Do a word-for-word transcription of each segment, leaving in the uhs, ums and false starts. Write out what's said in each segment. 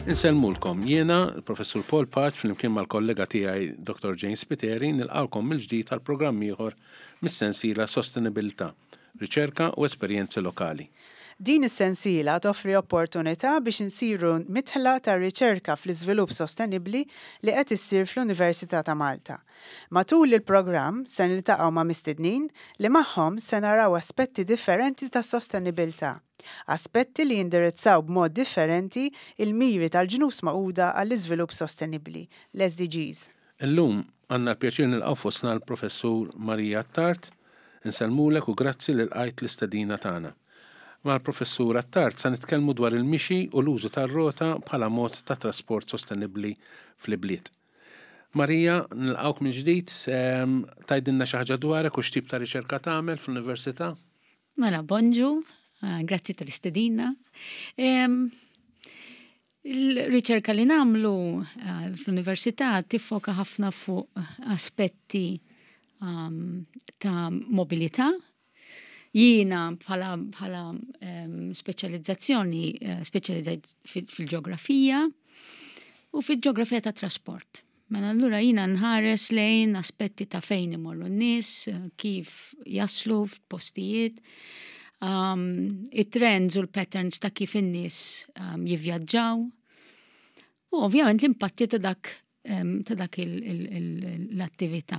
Inselmulkom, jiena, il-Professur Paul Paċ, fl-imkien mal-kollega tiegħi doktor James Spiteri, nilqawkom mill-ġdid tal-programm ieħor mis-sensiela Sostenibilità, Riċerka u Esperjenzi Lokali. Din is-sensiela toffri opportunità biex insiru mitħla ta' riċerka fl-iżvilupp sostenibbli li qed issir fl-Università ta' Malta. Matul il-programm se niltaqgħu ma' mistednin li magħhom se naraw aspetti differenti ta' sostenibilità. Aspetti li jindirizzaw b'mod differenti il-miri tal-ġnus Magħquda għall-iżvilupp sostenibbli, l-S D Gs. Illum għandna l-pjaċir nilqgħu fostna l-Professur Marija Attart, inselmulek u grazzi li lqajt l-istedina tagħna. Mal-Professur Attart se nitkellmu dwar il-mixi u l-użu tar-rota bħala mod ta' trasport sostenibbli fl-ibliet. Marija, nilqgħuk minn ġdid, tgħidilna xi ħaġa dwarek u x'tip ta' riċerka tagħmel fl-Università? Mela, bonġu. Grazzi tal-istedina. Il-riċerka li namlu fl-Università tiffoka ħafna fuq aspetti ta' mobilità. Jiena bħala bħala speċjalizzazzjoni speċjalizzajt fil-ġeografija u fil-ġeografija ta' trasport. Mela allura jiena nħares lejn aspetti ta' fejn imorru n-nies, kif jaslu f'postijiet. Um, it-trends u l-patterns ta' kif in-nies um, jivvjaġġaw u ovvjament l-impatti ta' dak, um, ta' dak l-attività.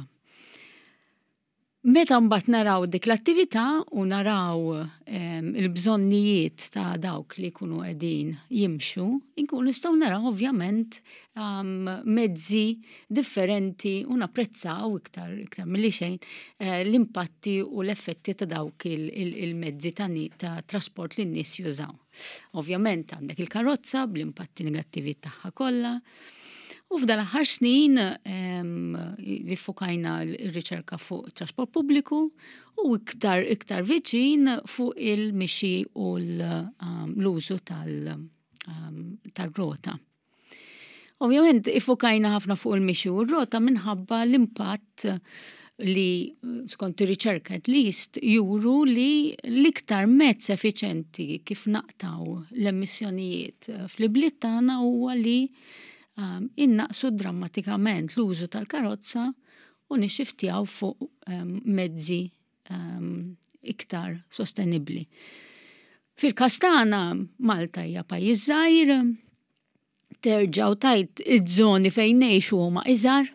Meta mbagħad naraw dik l-attività u naraw um, il-bżonnijiet ta' dawk li jkunu qegħdin jimxu, inkunu nistgħu naraw ovvjament um, mezzi differenti u napprezzaw iktar iktar milli xejn uh, l-impatti u l-effetti ta' dawk il-mezzi ta' ta' trasport li n-nies jużaw. Ovvjament għandek il-karozza bl-impatti negattivi tagħha kollha. U f'dal aħħar snin li fokajna l-riċerka fuq trasport pubbliku u iktar iktar viċin fuq il-mixi u l-użu tal-rota. Ovvjament ifokajna ħafna fuq il-mixi u l-rota minħabba l-impatt li skont ir-riċerka at least juru li l-iktar mezz effiċenti kif naqtaw l-emissjonijiet fl-ibliet tagħna huwa li Um, innaqsu drammatikament l-użu tal-karozza u nixxiftjaw fuq um, mezzi um, iktar sostenibbli. Fil-kastana Malta hija pajjiż żgħir, terġaw tajt iż-żoni fejn ngħixu huma iżgħar.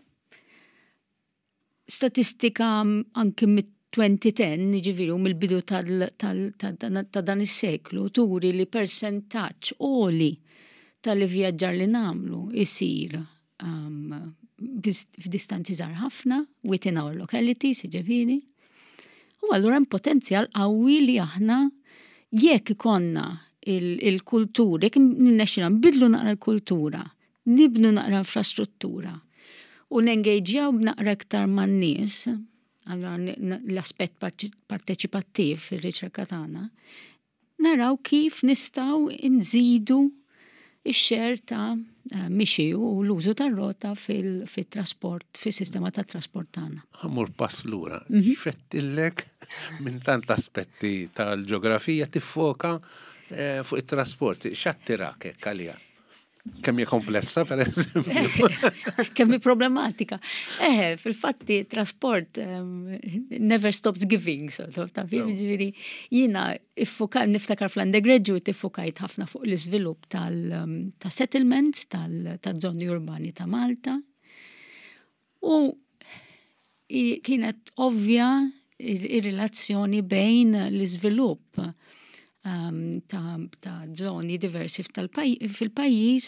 Statistika anke mit-twenty ten, jiġifieri mill-bidu ta' dan is-seklu turi li persentaġġ għoli tal-vjaġġar li namlu isir um, f'distanzi żgħar ħafna within our localities, jiġifieri. U allura hemm potenzjal qawwi li aħna jekk ikonna il-kultura, jekk nixxina nbidlu naqra l-kultura, nibnu naqra infrastruttura u nengagejaw b'naqra iktar man-nies, allura l-aspett parteċipattiv fir-riċerka tagħna, naraw kif nistgħu nżidu ix-xer ta' mixi u l-użu tar-rota fil-trasport, fis-sistema tat trasport tagħna. Ħammur pass lura. X'fettillek minn tant aspetti tal-ġeografija tiffoka fuq it-trasport. X'attirak hekk għaliha? Kemm hija komplessa pereżempju? Kemm hi problematika. Eh, fil-fatti trasport um, never stops giving, sort of, ta' no. Ġifieri jiena iffokaj niftakar fl-undergraduate iffokajt ħafna fuq l-iżvilupp tal-settlements tal-żoni urbani ta' Malta. U kienet ovvja ir-relazzjoni bejn l-iżvilupp Um, ta', ta zoni diversi fil-pajjiż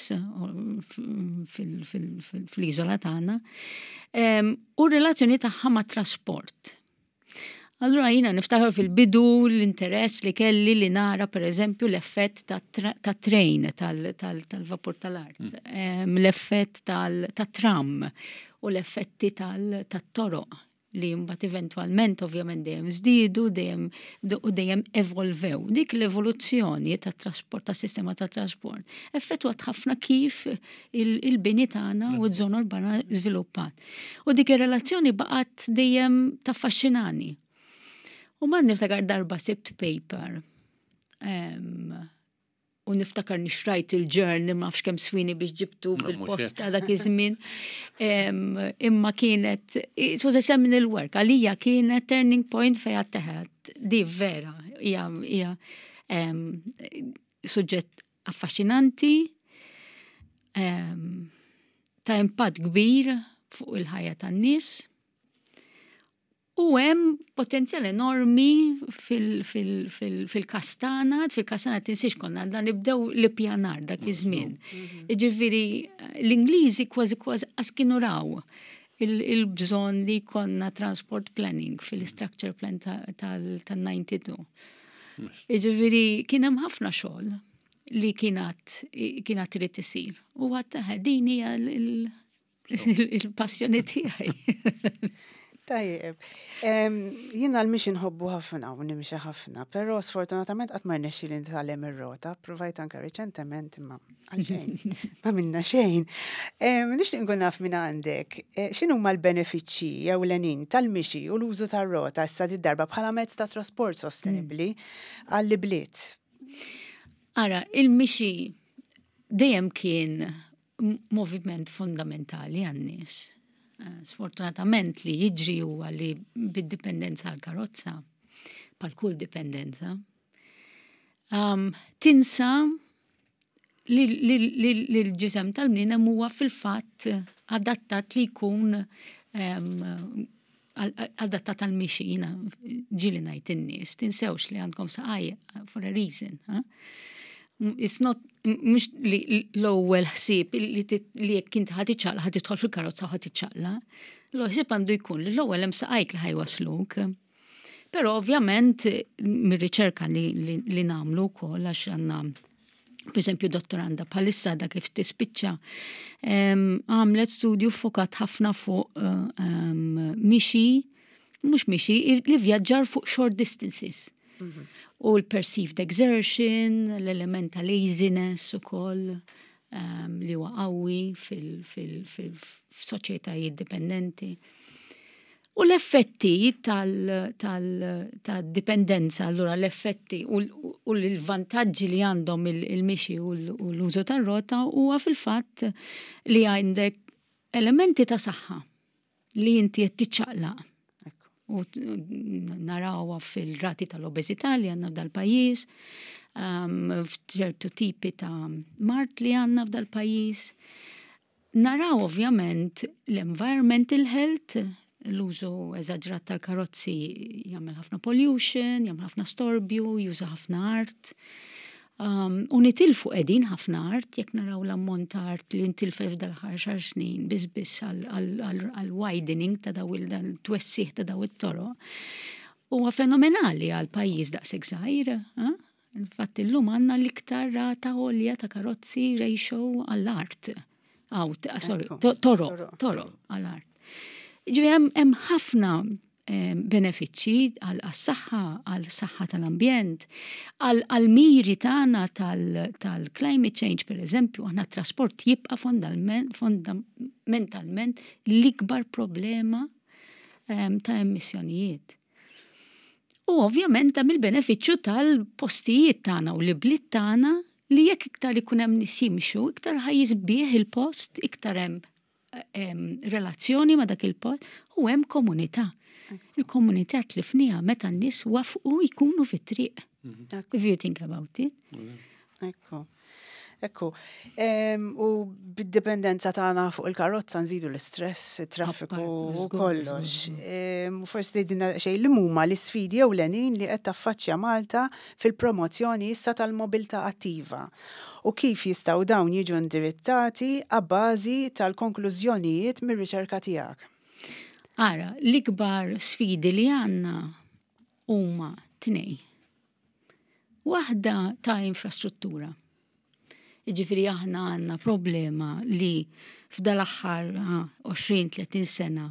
fil-iżola tagħna um, u relazzjoni tagħha ma' trasport. Allura jiena niftakar fil-bidu l-interess li kelli li nara pereżempju l-effett ta' trejn tal-vapur tal-art, um, l-effett tat-tram u l-effetti tat-toroq li mbagħad eventwalment ovvjament dejjem żdiedu, dejjem u dejjem evolvew. Dik l-evoluzzjoni tat-trasport, tas-sistema tat-trasport, effettwat ħafna kif il-bini tagħna u ż-żona urbana żviluppat. U dik ir-relazzjoni baqgħet dejjem taffaxxinani. U ma niftakar darba sibt paper um, u niftakar nixrajt il-journal, ma fx kem swini biex ġibtu bil-posta dak iż-żmien. Imma kienet, it was a seminal work, għalija kienet turning point fejn teħed. Di vera, hija hija suġġett affaxxinanti, ta' impatt kbir fuq il-ħajja tan-nies. U hemm potenzjal enormi fil-kastana, fil-kastana tinsiex konna għandna nibdew l-ippjanar dak iż-żmien. Ġifieri l-Ingliżi kważi kważi qas kienu raw il-bżonn li konna transport planning fil-structure plan tal-ninety-two. Ġifieri kien hemm ħafna xogħol li kienet kienet trid isir. U għattaħ din hija il-passjoni tiegħi. Tajjeb, jina l-mixi nħobbu ħafna u nimxi ħafna, pero sfortunatament qatt ma rnexxi li nitgħallem ir-rota, provajt anke riċentement imma għalxejn, ma minna xejn. Nixtieq nkun naf minn għandek, x'inhu huma l-benefiċċji jew l-għenin tal-mixi u l-użu tar-rota issa darba bħala mezz ta' trasport sostenibbli għall-bliet. Ara, il-mixi dejjem kien moviment fundamentali għan-nies. Sfortunatament li jiġri huwa li bid-dipendenza għal-karozza, pal kull dipendenza, tinsa li l-ġisem tal-bniedem huwa fil-fatt adattat li jkun adattat għal-mixina, ġili ngħid in-nies, tinsewx li għandkom saqajja for a reason. It's not, mux li l-ewwel ħsieb li jekk inti ħad iċċaqla, ħad tidħol fil-karozza ħad iċċaqla. L-ħsieb għandu jkun li l-ewwel hemm saqajk li ħajwasluk. Però ovvjament mir-riċerka li nagħmlu wkoll għax għandna pereżempju dottoranda bħalissa da kif tispiċċa għamlet studju fokat ħafna fuq mixi, mhux mixi, li vjaġġar fuq short distances. U l-perceived exertion, l-element ta' laziness u koll li huwa qawwi fil-soċjetajiet dipendenti. U l-effetti tal-dipendenza, allura l-effetti u l-vantaġġi li għandhom il-mixi u l-użu tar-rota huwa fil-fatt li għandek elementi ta' saħħa li inti qed tiċċaqlaq. U narawa fil-rati tal-obezità li għanna f'dal-pajis, f'ċertu tipi ta' mart li għanna f'dal-pajis. Naraw ovvjament l-environmental health, l-użu eżagġrat tal-karozzi jagħmel ħafna pollution, jagħmel ħafna storbju, juża ħafna art. U nitilfu qegħdin ħafna art, jekk naraw l-ammont ta' art li ntilfet f'dal-ħar xar snin biss għal-widening ta' daw il-twessih ta' daw it-toro. Huwa fenomenali għal pajjiż daqshekk żgħir. Infatti llum għandna l-iktar rata għolja ta' karozzi ratio għall-art. Sorry, toro, toro għall-art. Ġifieri hemm ħafna benefiċċji għal-saħħa, għal-saħħa tal-ambjent, għal-miri tagħna tal-climate change, per eżempju, aħna trasport jibqa' fondamentalment l-ikbar problema ta' emissjonijiet. U ovvjament hemm il-benefiċċju tal-postijiet tagħna u l-bliet tagħna li jekk iktar ikun hemm nies jimxu, iktar ħajjiżbieħ il-post, iktar hemm relazzjoni ma' dak il-post u hemm komunità. Il-komunità tlifnija meta n-nies wafqu jkunu fit-triq. If you think about it. Ekku. Ekku. U bid-dipendenza tagħna fuq il-karozza nżidu l-istress, it-traffiku u kollox. Forsi tgħidilna xejn li huma l-isfidi ewlenin li qed taffaċċja Malta fil-promozzjoni issa tal-mobilità attiva. U kif jistgħu dawn jiġu indirizzati għabbażi tal-konklużjonijiet mir-riċerka tiegħek? Ara, l-ikbar sfidi li għanna huma tnej. Waħda ta' infrastruttura. Jiġifieri aħna għandna problema li f'dal-aħħar għoxrin tletin sena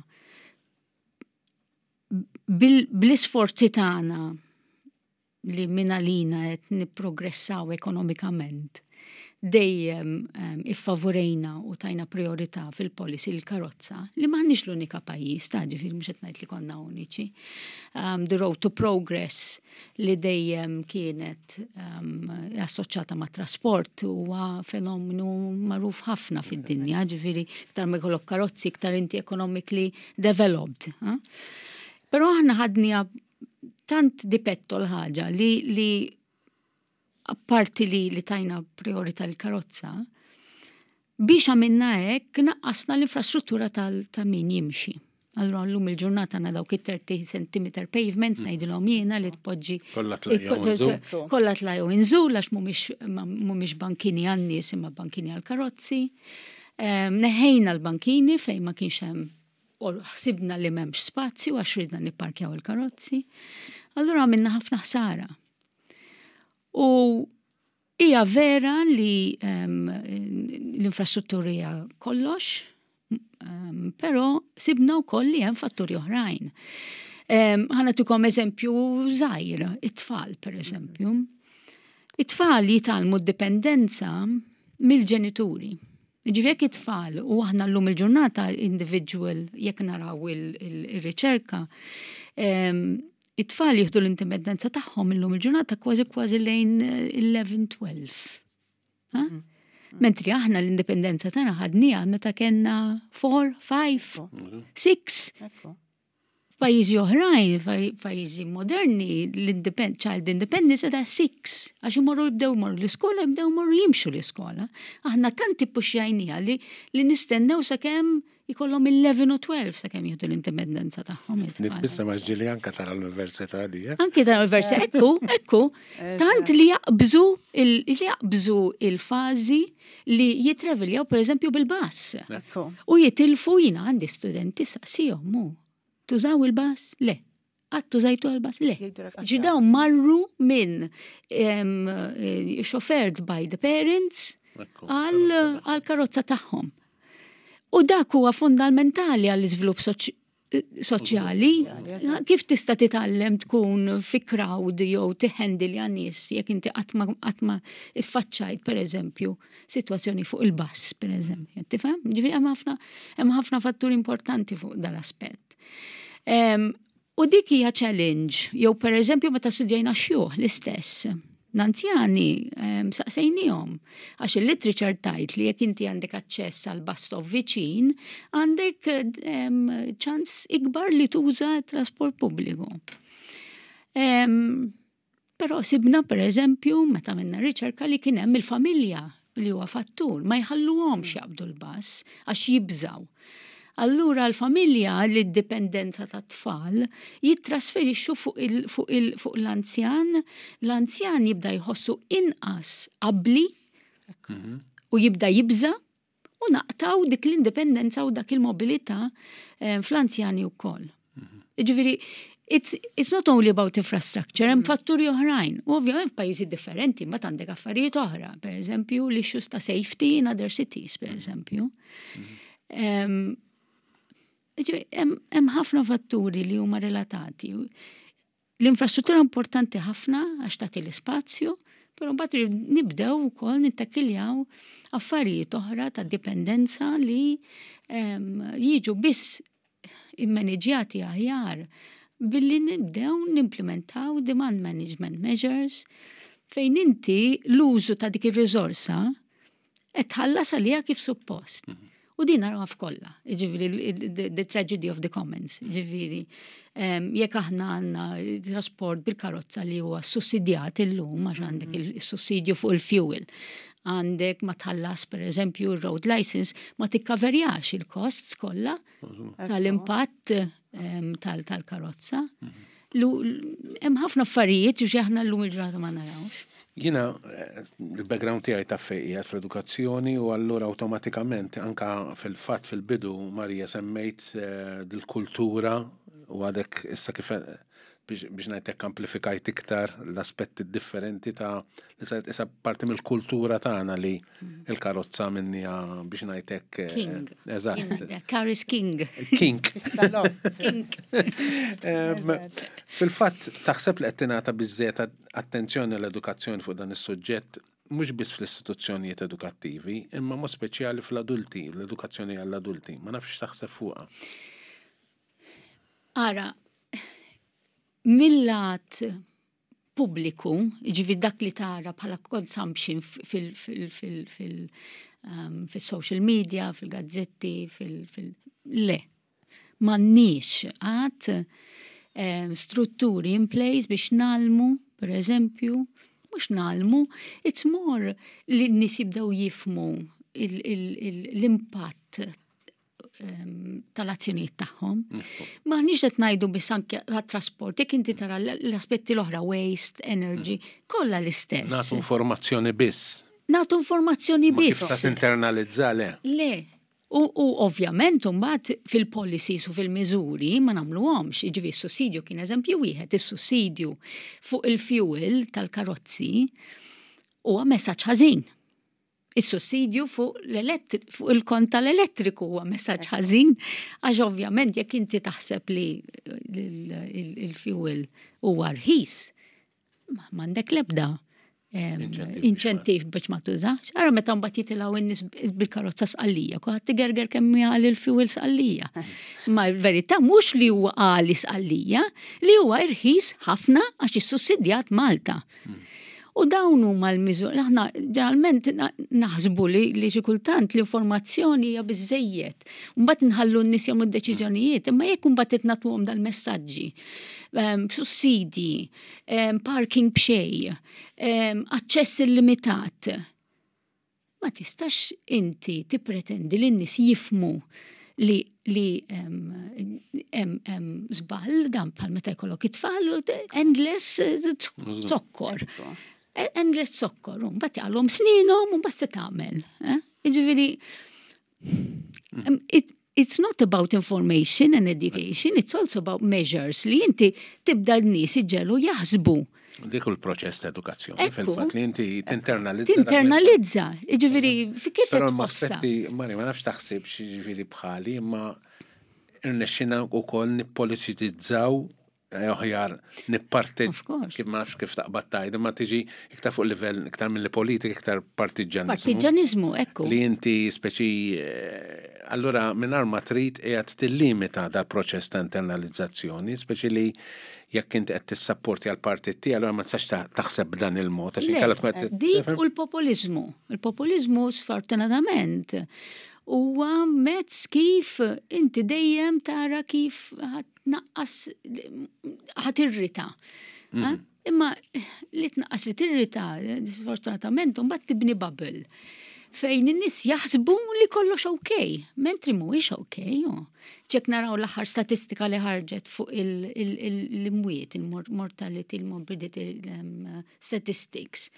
bl-isforzi tagħna li minn għalina qed nipprogressaw ekonomikament dejjem um, iffavorejna u tajna priorità fil-policy l-karozza li maħniex l-unika pajjiż ta' ġifieri mhux qed ngħid li konna uniċi. Um, the Road to Progress li dejjem kienet um, assoċjata ma' trasport huwa fenomenu magħruf ħafna fid-dinja, ġifieri iktar ma jkollok karozzi iktar inti economically developed. Huh? Però aħna ħadnija tant dipetto l-ħaġa li li apparti li li tajna priorità l-karozza, biex għamilna hekk naqqasna l-infrastruttura ta' min jimxi. Allora llum il-ġurnata għandna dawk it-thirty centimeter pavements ngħidilhom jiena li tpoġġi kollha tlajgħu inżul għax mhumiex bankini għan-nies imma bankini għall-karozzi. Neħejna l-bankini fejn ma kienx hemm u ħsibna li m'hemmx spazju għax ridna nipparkjaw il-karozzi. Allura għamilna ħafna ħsara. U hija vera li um, l-infrastrutturi hija kollox, um, però sibna wkoll li hemm fatturi oħrajn. Um, ħanatukom eżempju żgħir, it-tfal pereżempju. It-tfal jitalmu d-dipendenza mill-ġenituri. Ġivjek it-tfal u aħna llum il-ġurnata individual jekk naraw il-riċerka, um, it-tfal jieħdu l-indipendenza tagħhom illum il-ġurnata kważi kważi lejn eleven twelve. Mentri aħna l-indipendenza tagħna ħadniha meta kellna four, five, six. Pajjiżi oħrajn, pajjiżi moderni, l-child independence għadha six. Għax imorru jibdew morru l-iskola, jibdew morru jimxu l-iskola. Aħna tanti puxxajnija li li nistennew sakemm ikollhom eleven u twelve sakemm jieħdu l-indipendenza tagħhom. Nitbissa ma' ġili anke tal-università di. Anke tal-università, ekku, ekku, tant li jaqbżu li jaqbżu il-fażi li jitreveljaw pereżempju bil-bass. U jitilfu jiena għandi studenti saqsihom mu. Tużaw il-bass? Le. Għattu zajtu għal-bass? Le. Ġidaw marru minn chauffeured by the parents għal-karozza tagħhom. U dak huwa fundamentali għall-iżvilupp soċjali. Kif tista' titgħallem tkun fi crowd jew tiħendil għan nies jekk inti qatt ma isfaċċajt pereżempju sitwazzjoni fuq il-bass pereżempju. Tifhem? Ġifieri hemm ħafna hemm ħafna fatturi importanti fuq dal-aspett. U dik hija challenge, jew pereżempju meta studjajna xjuħ l-istess. L-anzjani saqsejnihom għax il-literature tajt li jekk inti għandek aċċess għal bus stop viċin, għandek ċans ikbar li tuża trasport pubbliku. Però sibna pereżempju meta minna riċerka li kien hemm il-familja li huwa fattur, ma jħalluhomx jaqbdu l-bass għax jibżaw. Allura l-familja li d-dipendenza ta' tfal jittrasferixxu fuq l-anzjan, l-anzjan jibda jħossu inqas qabli u jibda jibża u naqtaw dik l-indipendenza u dak il-mobilità fl-anzjani wkoll. Ġifieri, it's, it's not only about infrastructure, hemm fatturi oħrajn. U ovvjament f'pajjiżi differenti ma għandek affarijiet oħra, pereżempju l-issues ta' safety in other cities, pereżempju. Hemm ħafna fatturi li huma relatati. L-infrastruttura importanti ħafna għax tagħti l-ispazju, però mbagħad nibdew ukoll nittakiljaw affarijiet oħra ta' dipendenza li jiġu biss immaniġjati aħjar billi nibdew nimplementaw demand management measures fejn inti l-użu ta' dik ir-riżorsa qed tħallas għaliha kif suppost. U din naraw f'kollha, ġifieri the tragedy of the commons, ġifieri jekk aħna għandna trasport bil-karozza li huwa sussidjat illum għax għandek il-sussidju fuq il-fuel. Għandek ma tħallas pereżempju road license ma tikkaverjax il-costs kollha tal-impatt tal-karozza. Hemm ħafna affarijiet u aħna llum il-ġurnata ma narawx. Jina, il-background tiegħi ta' fejqiegħed fl-edukazzjoni u allura awtomatikament anka fil-fatt fil-bidu Marija semmejt dil-kultura u għadek issa kif biex ngħidlek amplifikajt iktar l-aspetti differenti ta' li saret issa parti mill-kultura tagħna li l-karozza minnija biex ngħidlek. King. Eżatt. Car is king. King. King. Fil-fatt taħseb li qed tingħata biżżejjed attenzjoni l-edukazzjoni fuq dan is-suġġett mhux biss fl-istituzzjonijiet edukattivi, imma mod speċjali fl-adulti, l-edukazzjoni għall-adulti. Ma nafx taħseb fuqha. Ara, millat pubbliku, ġivi dak li tara bħala consumption fil-social media, fil-gazzetti, fil-le. M'għandniex għad strutturi in place biex nalmu, per eżempju, mux nalmu, it's more li n-nis jibdaw jifmu l-impatt tal-azzjonijiet tagħhom. Ma nix qed ngħidu biss anke għat-trasport, jekk inti tara l-aspetti l-oħra, waste, energy, kollha l-istess. Nagħtu informazzjoni biss. Nagħtu informazzjoni biss. Ma kif internalizza le? Le. U ovvjament mbagħad fil-policies u fil-miżuri ma nagħmluhomx. Jiġifieri s-sussidju kien eżempju wieħed, is-sussidju fuq il-fuel tal-karozzi huwa messaġġ ħażin. Is-sussidju fuq l-elettriku, fuq il-kont tal-elettriku huwa messaġġ ħażin, għax ovvjament jekk inti taħseb li il-fuel huwa rħis, m'għandek l-ebda inċentiv biex ma tużax. Ara meta mbagħad jitilgħu in-nies bil-karozza sqallija, kulħadd tigerger kemm jgħal il-fuel sqallija. Ma l-verità mhux li huwa għali sqallija, li huwa irħis ħafna għax is-sussidjat Malta. U dawn huma l-miżuri, aħna ġeneralment naħsbu li li xi kultant l-informazzjoni hija biżejjed. Mbagħad inħallu n-nies jagħmlu d-deċiżjonijiet, imma jekk imbagħad qed nagħtuhom dal-messaġġi, sussidji, parking b'xejn, aċċess illimitat. Ma tistax inti tippretendi li n-nies jifhmu li li hemm żball dan bħal meta jkollok it-tfal endless zokkor. Endless zokkor, un bat jgħallhom sninhom, un bat se tagħmel. Jiġifieri, it's not about information and education, it's also about measures li inti tibda l-nies iġġelu jaħsbu. Dik il-proċess ta' edukazzjoni, fil-fatt li inti tinternalizza. Tinternalizza, jiġifieri fi kif qed tħossha. Mari, ma nafx taħsib jiġifieri bħali, imma irnexxina wkoll nippolitizzaw oħjar nipparteġ kif ma nafx kif taqbad tajda, ma tiġi iktar fuq livell iktar mill-politika, iktar partiġanizmu. Partiġanizmu, ekku. Li inti speċi allura mingħajr ma trid qiegħed tillimita dal proċess ta' internalizzazzjoni, speċi li jekk inti qed tissapporti għal partit tiegħek, allura ma tistax taħseb b'dan il-mod għax inkella tkun dik u l-populiżmu. Il-populiżmu sfortunatament huwa mezz kif inti dejjem tara kif ħatnaqqas ħatirrita. Imma li tnaqqas li tirrita, sfortunatament, mbagħad tibni bubble fejn in-nies jaħsbu li kollox okej, mentri mhuwiex okej. Ċek naraw l-aħħar statistika li ħarġet fuq il-imwiet, il-mortality, il-morbidity statistics.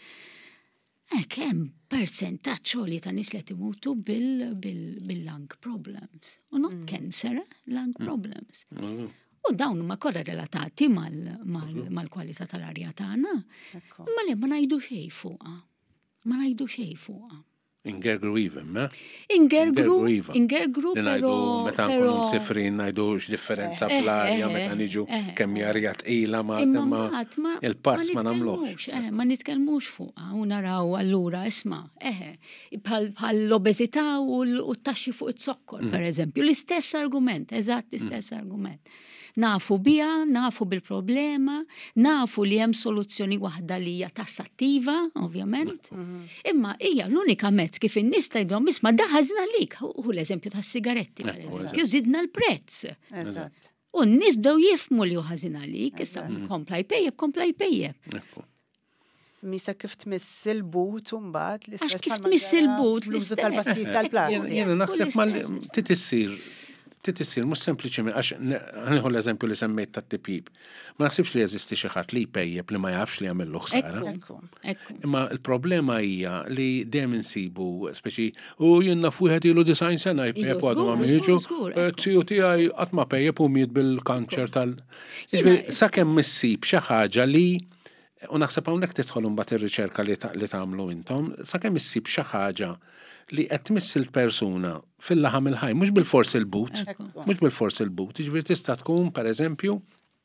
Kemm percentaġġ li ta' nies li timutu bil-lung problems. U not cancer, lung problems. U dawn huma kollha relatati mal-kwalità tal-arja tagħna. Ma le ma ngħidu xejn fuqha. Ma ngħidu xejn fuqha. Ingergru even, ma? Ingergru, ingergru, pero... Meta nkunu sifrin, najdu x-differenza fl-arja, meta niġu kemm jarja tqila ma il-pass ma namlux. Ma nitkellmux fuqha u naraw allura isma' eħe, bħal l-obeżità u t-taxxi fuq it-sokkor, per eżempju, l-istess argument, eżatt l-istess argument. Nafu bija, nafu bil-problema, nafu li hemm soluzzjoni waħda li hija tassattiva, ovvjament. Imma hija l-unika mezz kif in-nies tgħidhom isma' daħażna lik, u l-eżempju tas-sigaretti pereżempju, żidna l-prezz. Eżatt. U n-nies bdew jifhmu li hu ħażina lik, issa kompla jpejjeb, kompla jpejjeb. Misa kif tmiss il-but u mbagħad l-istess. Għax kif tmiss il-but l-użu tal-pastijiet tal-plastik. Jiena naħseb ma titissir titissir, mux sempliċi, għax nħu l-eżempju li semmejt ta' t-tipib. Ma naħsibx li jeżisti xi ħadd li jpejjeb li ma jafx li jagħmel ħsara. Imma il-problema hija li dejjem insibu speċi u jien naf wieħed ilu design sena jpejjeb għadu ma miġu, tiju tiegħi qatt ma pejjeb u miet bil-kanċer tal. Sakemm missib xi ħaġa li u naħseb hawnhekk tidħol imbagħad ir-riċerka li tagħmlu intom, sakemm issib xi ħaġa li qed tmiss il-persuna fil-laħam il-ħaj, mhux bil-fors il-but, mhux bil-fors il-but, jiġifieri tista' tkun pereżempju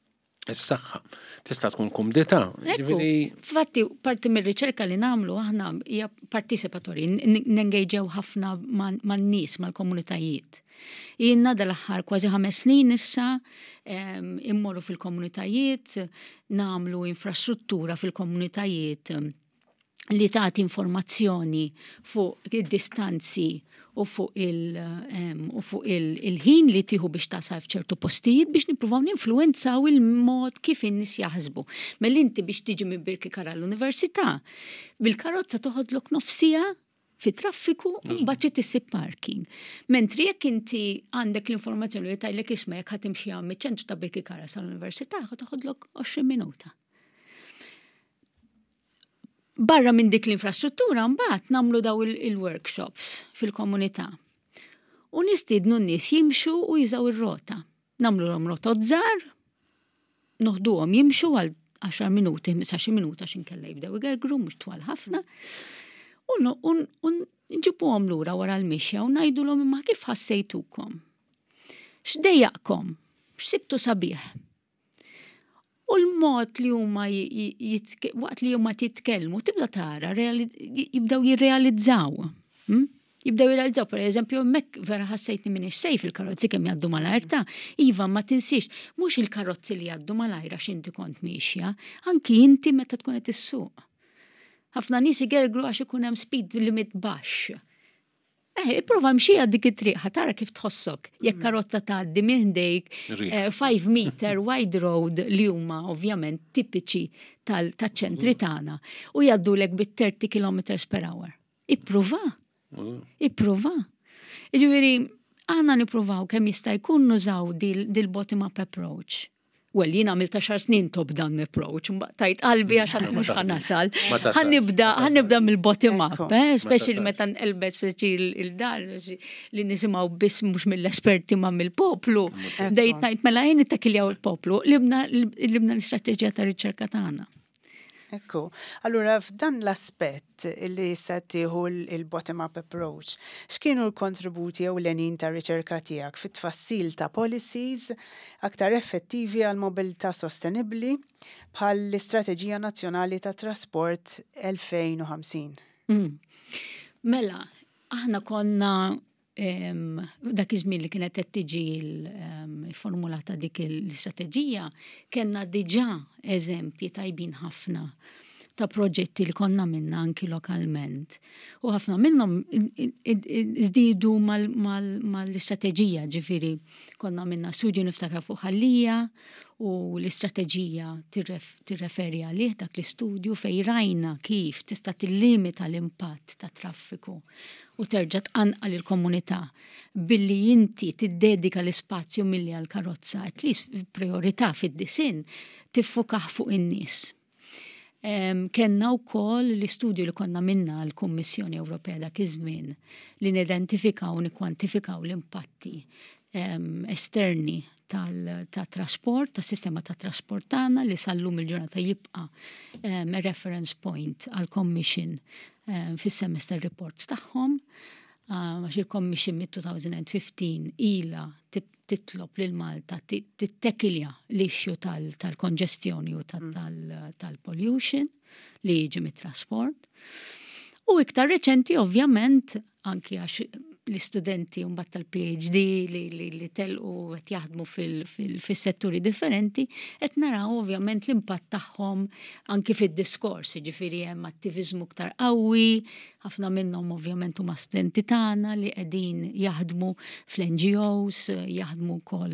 Is-saħħa tista' tkun kumdità. Fatti, parti mir-riċerka li nagħmlu aħna hija participatorji, nengejġew ħafna man-nies, mal-komunitajiet. Jiena dal-aħħar kważi ħames snin issa immorru fil-komunitajiet, nagħmlu infrastruttura fil-komunitajiet li tagħti informazzjoni fuq id-distanzi u fuq il-ħin li tieħu biex tasal f'ċertu postijiet biex nippruvaw ninfluwenzaw il-mod kif in-nies jaħsbu. Mela inti biex tiġi minn Birkikara l-Università, bil-karozza toħodlok nofsija fit-traffiku u mbagħad issib parking. Mentri jekk inti għandek l-informazzjoni li tgħidlek isma' jekk ħatimxi miċ-ċentru ta' Birkikara sal-Università toħodlok għoxrin minuta. Barra minn dik l-infrastruttura mbagħad nagħmlu daw il-workshops fil-komunità. U nistiednu n-nies jimxu u jużaw ir-rota. Nagħmluhom rotot żgħar, noħduhom jimxu għal għaxar minuti, ħmisax minuta x'inkella jibdew igergru mhux twal ħafna. U nġibuhom lura wara l-mixja u ngħidulhom imma kif ħassejtukom. X'dejjaqkom, x'sibtu sabiħ. U l-mod li huma waqt li huma titkellmu tibda tara jibdew jirrealizzaw. Jibdew jirrealizzaw, per eżempju, hemmhekk vera ħassejtni minn ix-sejf il-karozzi kemm jgħaddu malajr ta' iva ma tinsix, mhux il-karozzi li jgħaddu malajr għax inti kont mixja, anki inti meta tkun qed issuq. Ħafna nies igergru għax ikun hemm speed limit baxx. Eh, ipprova mxija dik it-triq, tara kif tħossok. Jekk karozza tgħaddi minn dejk five meter wide road li huma ovvjament tipiċi tal-ċentri tagħna u jgħaddulek bit-thirty kilometers per hour. Ipprova. Ipprova. Jiġifieri aħna nippruvaw kemm jista' jkun nużaw dil-bottom-up approach. Well, jina għamilta xar snin top dan approach, tajt qalbi għax mux ħanasal. Ħannibda mill-bottom up, especially meta nqelbet il-dar li nisimaw biss mux mill-esperti ma mill-poplu. Dejt najt mela jien ittakiljaw il-poplu, libna l-istrateġija ta' riċerka tagħna. Ekku, allura f'dan l-aspett li settiħu il-bottom-up approach, x'kienu l-kontributi jew l-enin ta' riċerka tiegħek fit-tfassil ta' policies aktar effettivi għal mobilità sostenibbli bħal l-Istrateġija Nazzjonali ta' Trasport elfejn u ħamsin? Mela, aħna konna dak iż-żmien li kienet qed tiġi l-formulata dik l-istrateġija, kellna diġà eżempji tajbin ħafna ta' proġetti li konna minna anki lokalment. U ħafna minnhom żdiedu mal-istrateġija, ġifieri konna minna studju niftakar fuq ħallija u l-istrateġija tirreferi għalih dak l-istudju fejn rajna kif tista' tillimita l-impatt ta' traffiku u terġa' tqanqal il-komunità billi inti tiddedika l-ispazju milli għall-karozza, at least priorità fid-disin tiffukaħ fuq in-nies. Kenna wkoll l-istudju li konna minna l-Kummissjoni Ewropea dak iż-żmien li nidentifikaw u nikkwantifikaw l-impatti esterni tal-trasport, tas-sistema tat trasport tagħna li sallum il-ġurnata jibqa' reference point għall-Commission fis-semester reports tagħhom. Għax il-Commission mid-twenty fifteen ila titlob lil Malta tittekilja l-issue tal-konġestjoni u tal-pollution li jiġi mit-trasport. U iktar reċenti ovvjament anki għax l-istudenti mbagħad tal-PhD li telqu qed jaħdmu fis-setturi differenti qed naraw ovvjament l-impatt tagħhom anki fid-diskors, jiġifieri hemm attiviżmu iktar qawwi, ħafna minnhom ovvjament huma studenti tagħna li qegħdin jaħdmu fl-N G Os, jaħdmu wkoll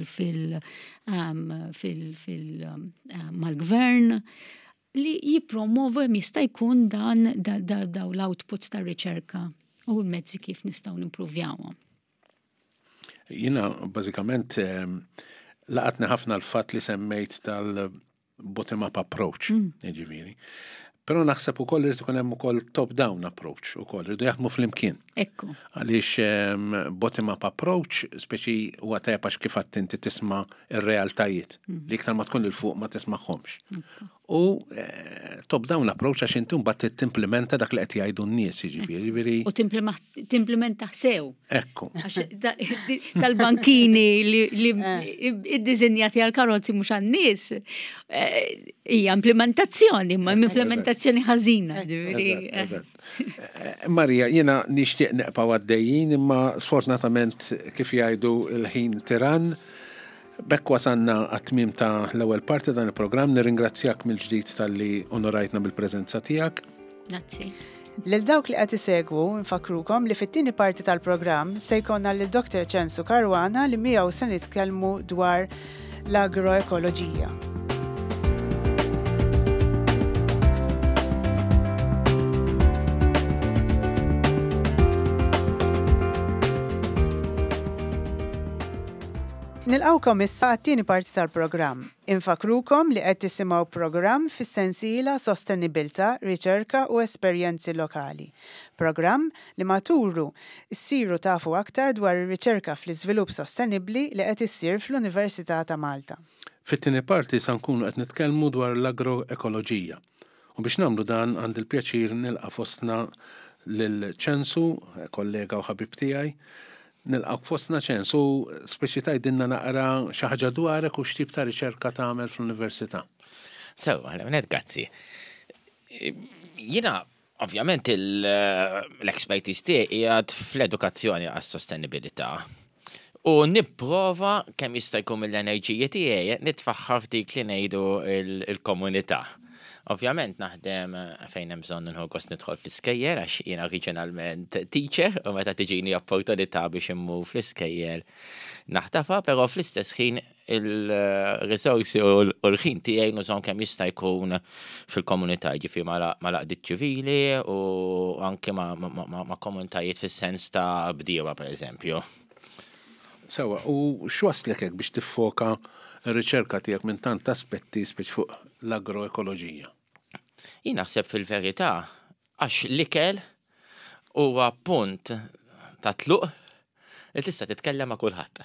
mal-gvern li jippromovu hemm jista' jkun dan daw l-outputs tar-riċerka u l-mezzi kif nistgħu nimpruvjawhom. Jiena bażikament laqatni ħafna l-fatt li semmejt tal-bottom-up approach, jiġifieri. Però naħseb ukoll irid ikun hemm ukoll top-down approach ukoll, irdu jaħdmu flimkien. Ekku. Għaliex bottom-up approach speċi huwa tajjeb għax kif qatt inti tisma' ir-realtajiet li iktar ma tkun lil fuq ma tismagħhomx. U top-down approach għax inti mbagħad timplementa dak li qed jgħidu n-nies, jiġifieri. U timplementa sew. Ekku. Tal-bankini li id-diżinjati għal-karozzi mhux għan-nies hija implementazzjoni, ma implementazzjoni ħażina. Marija, jiena nixtieq neqpa' għaddejjin, imma sfortunatament kif jgħidu l-ħin tiran. Bekk wasanna għat-tmiem ta' l-ewwel parti dan il-programm, nirringrazzjak mill-ġdid tal-li onorajtna bil-preżenza tiegħek. Grazzi. Lil dawk li qed isegwu nfakrukom li fit-tieni parti tal-programm se jkollna lil doktor Censu Caruana li miegħu se nitkellmu dwar l-agroekoloġija. Nilqawkom issa għat-tieni parti tal-programm. Infakrukom li qed tisimgħu programm fis-sensiela Sostenibilità, Riċerka u Esperjenzi Lokali. Programm li maturu ssiru tafu aktar dwar ir-riċerka fl-iżvilupp sostenibbli li qed issir fl-Università ta' Malta. Fit-tieni parti se nkunu qed nitkellmu dwar l-agroekoloġija. U biex nagħmlu dan għandi l-pjaċir nilqa' fostna lil Censu, kollega u ħabib tiegħi. Nilqak fostna Censu, speċi tgħidilna naqra xi ħaġa dwarek u x'tip ta' riċerka tagħmel fl-Università. So, għalhekk grazzi. Jiena ovvjament l-expertise tiegħi qiegħed fl-edukazzjoni għas-sostenibilità. U nipprova kemm jista' jkun mill-enerġija tiegħi nitfaħħar f'dik li ngħidu l-komunità. Ovvjament naħdem fejn hemm bżonn inħoggos nidħol fl-iskejjel għax jiena oriġinalment teacher u meta tiġini opportunità biex immur fl-iskejjel naħtafa, però fl-istess ħin il-risorsi u l-ħin tiegħi nużhom kemm jista' jkun fil-komunità, ġifieri ma' laqdiet ċivili u anke ma' komunitajiet fis-sens ta' bdiewa pereżempju. Sewa, u x'waslek hekk biex tiffoka r-riċerka tiegħek minn tant aspetti speċi fuq l-agroekoloġija? Jien naħseb fil-verità għax l-ikel huwa punt ta' tluq li tista' titkellem ma' kulħadd.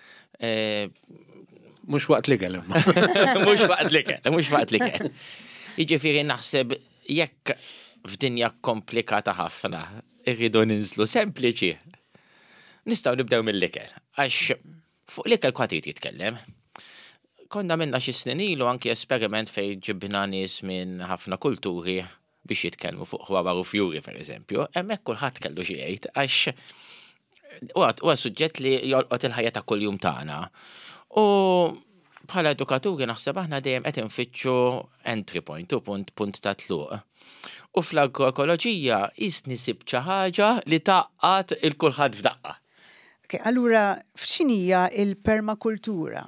Mhux waqt l-ikel imma. Mhux waqt l-ikel, mhux waqt l-ikel. Jiġifieri naħseb jekk f'dinja komplikata ħafna irridu ninżlu sempliċi. Nistgħu nibdew mill-ikel għax fuq l-ikel kwatit jitkellem. Konna minna xi snin ilu anki esperiment fejn ġibna nies minn ħafna kulturi biex jitkellmu fuq ħwabar u fjuri pereżempju, hemmhekk kulħadd kellu xi jgħid għax huwa suġġett li jolqot il-ħajja ta' kuljum tagħna. U bħala edukaturi naħseb aħna dejjem qed infittxu entry point u punt punt ta' tluq. U fl-agroekoloġija jisni sib xi ħaġa li taqqat il-kulħadd f'daqqa. Okay, allura f'xinija il-permakultura?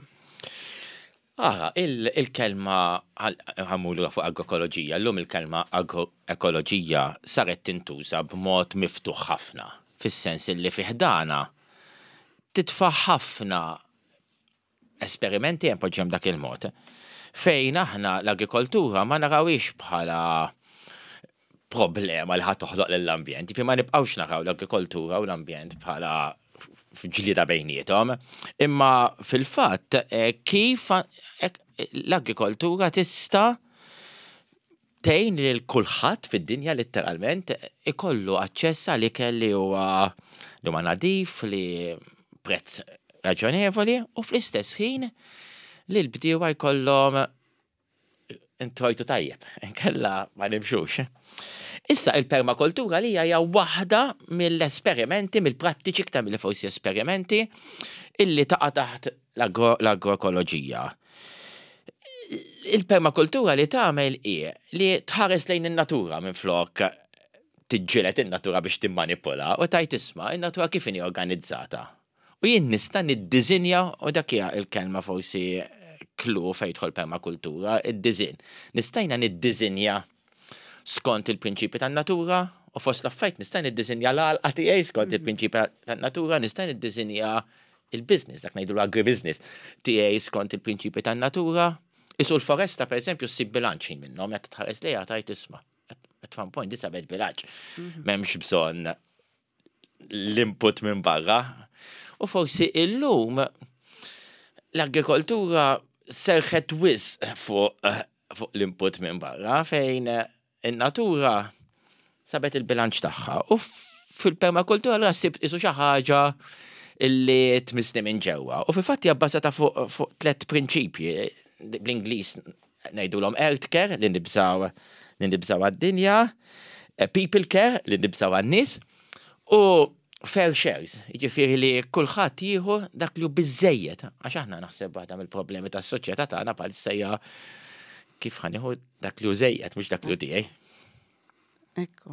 Ah, il-kelma għamulu fuq agroekoloġija, l-lum il-kelma agroekoloġija saret tintuża b'mod miftuħ ħafna, fis-sens li fiħdana titfa' ħafna esperimenti jempoġġem dak il-mod, fejn aħna l-agrikoltura ma narawix bħala problema li ħadd toħloq lill-ambjent, fi ma nibqgħux naraw l-agrikoltura u l-ambjent bħala ġlida bejnietom, imma fil-fatt kif l-agrikoltura tista' tgħin lil kulħadd fid-dinja letteralment ikollu aċċess għal ikel li huwa li huwa nadif li prezz raġonevoli u fl-istess ħin li l-bdiewa jkollhom introjtu tajjeb, inkella ma nimxux. Issa il-permakultura li hija waħda mill-esperimenti, mill-prattiċi ktar mill forsi esperimenti illi taqa' taħt l-agroekoloġija. Il-permakultura li tagħmel hi li tħares lejn in-natura minflok tiġġieled in-natura biex timmanipula u tajt isma' in-natura kif inhi organizzata. U jien nista' niddiżinja u dak hija l-kelma forsi klu fejn jidħol permakultura, id-diżin. Nistajna niddiżinja skont il-prinċipi tan-natura u fost l-affajt nista' niddiżinja l-għalqa tiegħi skont il-prinċipi tan-natura, nista' niddiżinja il-business, dak ngħidu l-agribusiness tiegħi skont il-prinċipi tan-natura. Isu l-foresta pereżempju ssib bilanċ minnhom qed tħares lejha tajt isma'. At one point disa bed bilanċ. M'hemmx bżonn l-input minn barra. U forsi illum l-agrikoltura serħet wis fuq fuq l-input minn barra fejn in-natura sabet il-bilanċ tagħha u fil-permakultura l sib isu xi ħaġa illi tmisni minn ġewwa. U fil-fatt hija bbażata fuq fuq tliet prinċipji bl-Ingliż ngħidulhom earth care li nibżaw li nibżaw għad-dinja, people care li nibżaw għan-nies u fair shares, jiġifieri li kulħadd jieħu dak li hu biżejjed għax aħna naħseb waħda mill-problemi tas-soċjetà tagħna bħalissa hija kif ħanieħu dak li hu żejjed mhux dak li hu tiegħi. Ekku.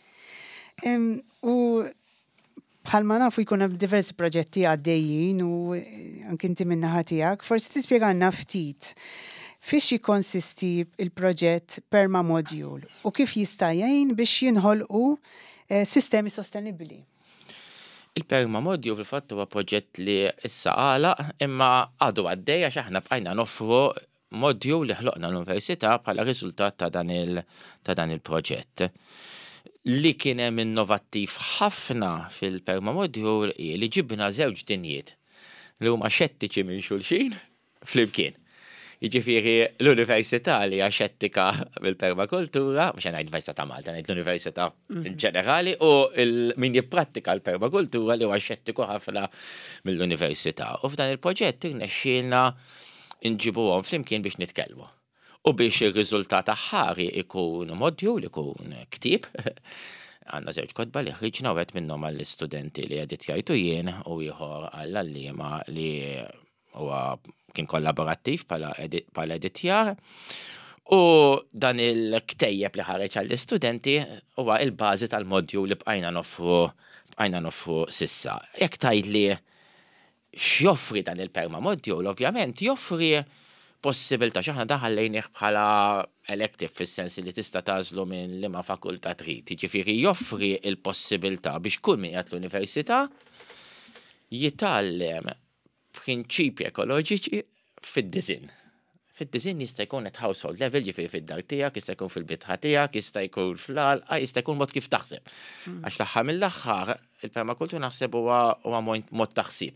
U bħalma nafu jkun hemm diversi proġetti għaddejjin u anke inti min-naħa tiegħek, forsi tispjegana ftit fiex jikkonsisti il-proġett Permamodule u kif jista' jgħin biex jinħolqu sistemi sostenibbli. Il-Permamodule fil-fatt huwa proġett li issa għalaq imma għadu għaddej għax aħna bqajna noffru module li ħloqna l-Università bħala riżultat ta' dan il-proġett. Li kien hemm innovattiv ħafna fil-Permamodule li ġibna żewġ dinjiet li huma xettiċi minn xulxin flimkien. Jiġifieri l-Università li hija xettika bil-permakultura, mhux ngħid Università ta' Malta, ngħid l-Università in ġenerali u min jipprattika l-permakultura li huwa xettiku ħafna mill-Università. U f'dan il-proġett irnexxielna nġibuhom flimkien biex nitkellmu. U biex ir-riżultat aħħari ikun module, ikun ktieb, għandna żewġ kotba li ħriġna u għed minnhom għall-istudenti li qegħdin jgħidu jien u ieħor għall-allima li huwa kien kollaborattiv bħala editjar. U dan il-ktejjeb li ħareġ għall-istudenti huwa il-bażi tal-module li bqajna noffru bqajna noffru sissa. Jekk tgħidli x'joffri dan il-Permamodule, ovvjament joffri possibilità x'aħna daħallejnieh bħala elective fis-sens li tista' tażlu minn liema fakultà trid. Jiġifieri joffri l-possibilità biex kull min qiegħed l-università jitgħallem prinċipji ekoloġiċi fid-disinn. Fid-disinn jista' jkun at household level, ġifieri fid-dar tiegħek, jista' jkun fil-bitħa tiegħek, jista' jkun fl-għalqa, jista' jkun mod kif taħseb. Għax l-aħħar mill-aħħar il-permakultura naħseb huwa mod taħsib.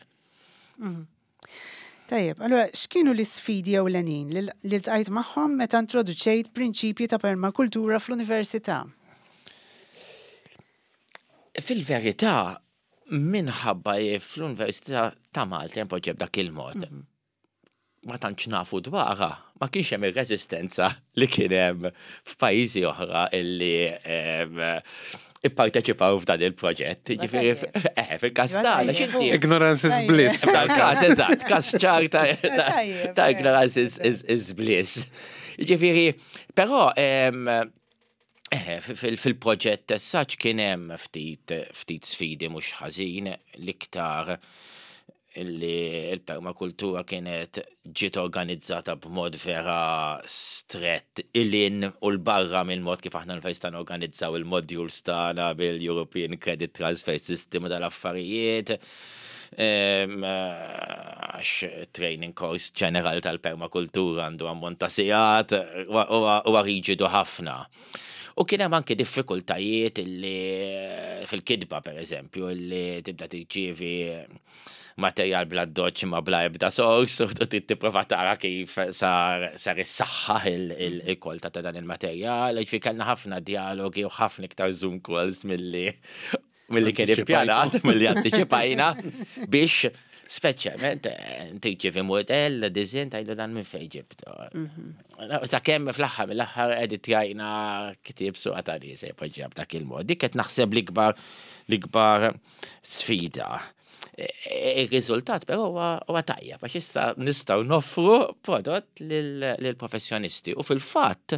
Tajjeb, allura x'kienu l-isfidi ewlenin li ltqajt magħhom meta introduċejt prinċipji ta' permakultura fl-università? Fil-verità, minħabba fl-Università ta' Malta impoġġeb dak il-mod. Ma tantx nafu dwarha, ma kienx hemm ir-reżistenza li kien hemm f'pajjiżi oħra illi ipparteċipaw f'dan il-proġett. Ġifieri fil-każ tagħna x'inti. Ignorance is bliss. F'dal-każ eżatt, każ ċar ta' ignorance is bliss. Jiġifieri, però fil-proġett saċ kien hemm ftit sfidi mhux ħażin l-iktar li l-permakultura kienet ġiet organizzata b'mod vera strett il-in u l-barra mill-mod kif aħna l-fejstan organizzaw il-modules tagħna bil-European Credit Transfer System u dal-affarijiet. Għax training course ġenerali tal-permakultura għandu ammont ta' sigħat u riġidu ħafna. U kien hemm anke diffikultajiet li fil-kidba pereżempju li tibda tirċievi materjal bla doċ ma bla ebda sors u tipprova tara kif sar issaħħaħ il-kolta ta' dan il-materjal. Ġifieri kellna ħafna dialogi u ħafna iktar Zoom calls milli milli kien ippjanat, milli antiċipajna biex speċjalment tirċievi modell, disinn tajlu dan minn fejn ġibtu. Sakemm fl-aħħar mill-aħħar qegħdin jgħidna ktieb suqa ta' nies jpoġġeb dak il-mod. Dik qed naħseb l-ikbar l-ikbar sfida. Il-riżultat però huwa tajjeb għax issa nistgħu noffru prodott lill-professjonisti u fil-fatt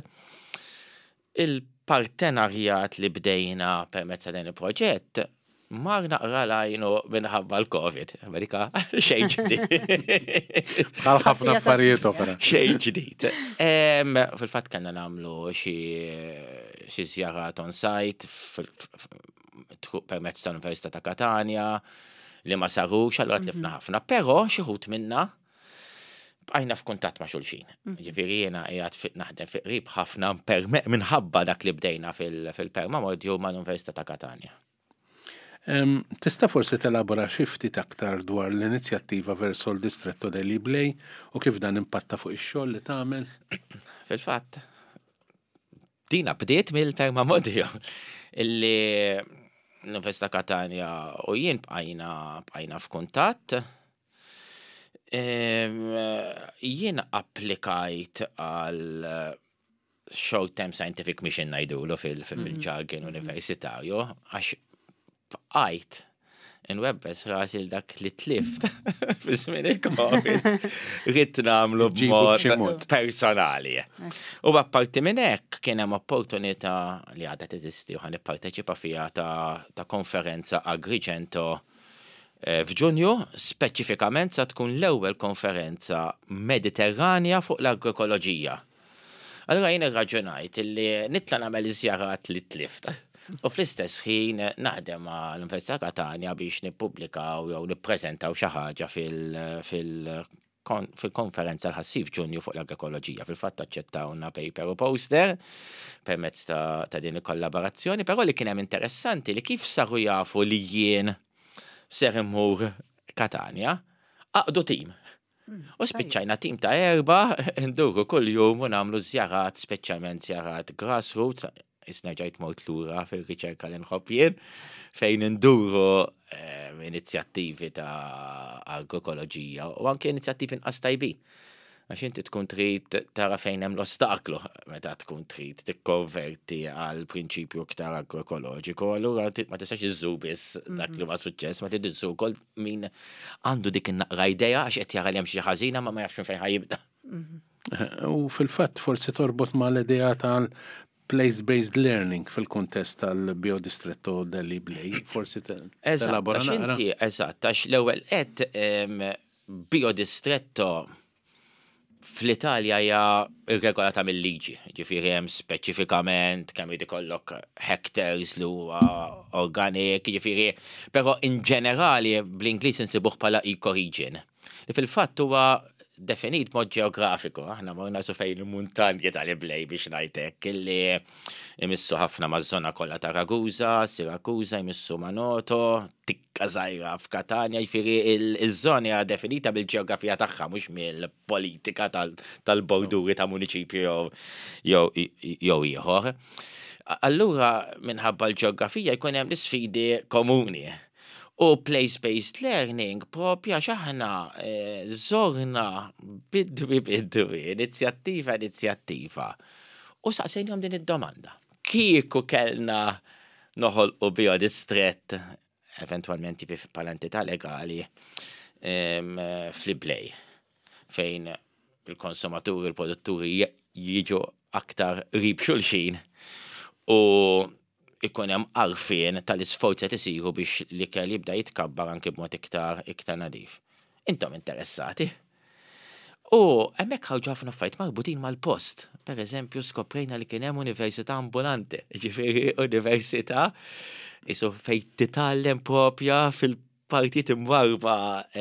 il-partenarjat li bdejna permezz dan il-proġett mar naqra lajnu minħabba l-Covid. Amerika xejn ġdid. Bħal ħafna affarijiet oħra. Xejn ġdid. Fil-fatt kellna nagħmlu xi żjarat on site permezz tal-Università ta' Catania li ma sarux, allura tlifna ħafna, però xi ħut minna bqajna f'kuntatt ma' xulxin. Ġifieri jiena qiegħed naħdem fi qrib ħafna minħabba dak li bdejna fil-Permamodule mal-Università ta' Catania. Tista' forsi telabora xi ftit aktar dwar l-inizjattiva verso l-Distretto dei Liblej u kif dan impatta fuq ix-xogħol li tagħmel? fil-fatt, dina bdiet mill-perma modju illi l-Università Catania u jien bqajna bqajna f'kuntatt. Jien applikajt għal short-term scientific mission najdulu fil-ġargin universitarju, għax bqajt in-webbes rasil dak li tlift fil-żmien il-Covid rrid nagħmlu b'mod personali. U apparti minn hekk kien hemm opportunità li għadha teżisti u ħanipparteċipa fiha ta' konferenza Agrigento f'Ġunju, speċifikament sa tkun l-ewwel konferenza mediterranja fuq l-agrokoloġija. Allura jien irraġunajt illi nitla nagħmel iżjarat li tlift. U fl-istess ħin naħdem ma' l-Università Catania biex nippubblikaw jew nippreżentaw xi ħaġa fil-konferenza l-ħassif Ġunju fuq l-agrokoloġija. Fil-fatt aċċettawna paper u poster permezz ta' din il-kollaborazzjoni, però li kien hemm interessanti li kif saru jafu li jien ser immur Catania, għaqdu tim. U spiċċajna tim ta' erba, nduru kull jum u nagħmlu żjarat, speċjalment żjarat grassroots, isna ġajt mort lura fil-riċerka l-inħobb jien, fejn induru inizjattivi ta' agrokoloġija u anke inizjattivi inqas tajbin. Għax inti tkun trid tara fejn hemm l-ostaklu meta tkun trid tikkonverti għal prinċipju iktar agrokoloġiku, allura ma tistax iżżur biss dak li ma suċċess, ma trid iżżur ukoll min għandu dik in-naqra idea għax qed jara li hemm xi ħażina ma ma jafx fejn ħajibda. U fil-fatt forsi torbot mal-idea tal place-based learning fil-kontest tal-biodistretto Delhi Blej, forsi telabora naqra. Eżatt, għax l-ewwel qed biodistretto fl-Italja hija irregolata mill-liġi, ġifieri hemm speċifikament kemm jrid ikollok hectares li huwa organic, ġifieri, però in ġenerali bl-Ingliż insibuh bħala ecoregion. Li fil-fatt huwa definit mod ġeografiku, aħna morna su fejn il-muntanji tal-Blej biex ngħidlek illi imissu ħafna maż-żona kollha ta' Ragusa, Sirakusa, jmissu Manoto, tikka żgħira f'Katania, jiġifieri iż-żoni hija definita bil-ġeografija tagħha mhux mill-politika tal-borduri ta' muniċipju jew ieħor. Allura minħabba l-ġeografija jkun hemm l-isfidi komuni. U place-based learning propja xaħna zorna bidwi bidwi, inizjattiva inizjattiva. U saqsejnjom din id-domanda. Kieku kellna noħol u biodistrett, eventualmenti fi pal-entità legali, fl-Blej, fejn il-konsumaturi, il-produtturi jiġu aktar rib xulxin u ikun hemm għarfien tal-isforzi qed isiru biex l-ikel jibda jitkabbar anke b'mod iktar iktar nadif. Intom interessati? U hemmhekk ħarġu ħafna affarijiet marbutin mal-post. Pereżempju skoprejna li kien hemm università ambulanti, ġifieri università isu fejn titgħallem propja fil-partit imwarba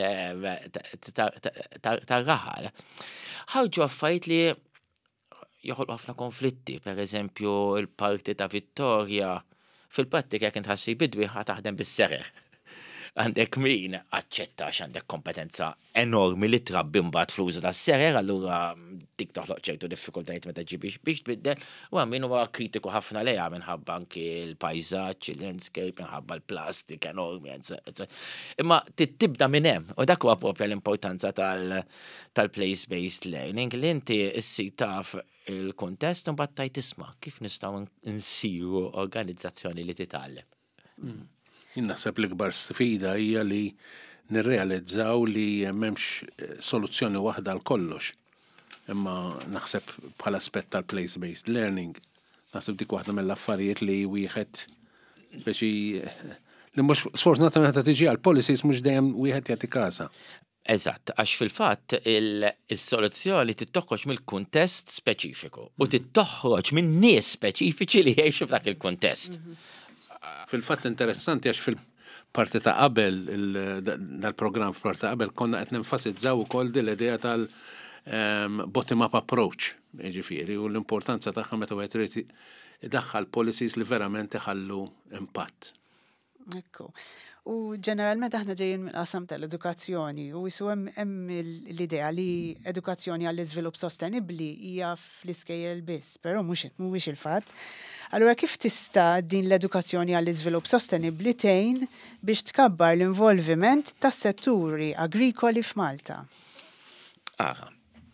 tar-raħal. Ħarġu affarijiet li joħolqu ħafna konflitti, pereżempju il-parti ta' Vittoria fil-prattika jekk inħassi bidwi ħa taħdem bis-serer. Għandek min aċċetta għandek kompetenza enormi li trabbi mbagħad fl-użu tas-serer, allura dik toħloq ċertu diffikultajiet meta ġi biex biex tbiddel, u min huwa kritiku ħafna lejha minħabba anki l-pajżaġġ, il-landscape, minħabba l-plastik enormi, imma tibda minn hemm, u dak huwa proprja l-importanza tal-place-based learning li inti issir taf il-kontest u mbagħad tajt tisma' kif nistgħu nsiru organizzazzjoni li titgħallem. Naħseb l-ikbar sfida hija li nirrealizzaw li m'hemmx soluzzjoni waħda għal kollox. Imma naħseb bħala aspett tal-place-based learning, naħseb dik waħda mill-affarijiet li wieħed biex li mhux sfortunatament meta tiġi għal policies mhux dejjem wieħed jagħti każa. Eżatt, għax fil-fatt il-soluzzjoni tittoħroġ mill-kuntest speċifiku u tittoħroġ minn nies speċifiċi li jgħixu f'dak il-kuntest. Fil-fatt interessanti għax fil-parti ta' qabel, dal-programm fil-parti ta' qabel, konna qed nenfasizzaw ukoll din l-idea tal-bottom-up approach, ġifieri, u l-importanza tagħha meta wieħed irid idaħħal policies li verament iħallu impatt. Ekku. U ġeneralment aħna ġejjin mill-qasam tal-edukazzjoni u jisu hemm l-idea li edukazzjoni għall-iżvilupp sostenibbli hija fl-iskejjel biss, però mhux mhuwiex il-fatt. Allura kif tista' din l-edukazzjoni għall-iżvilupp sostenibbli tgħin biex tkabbar l-involviment tas-setturi agrikoli f'Malta? Ara.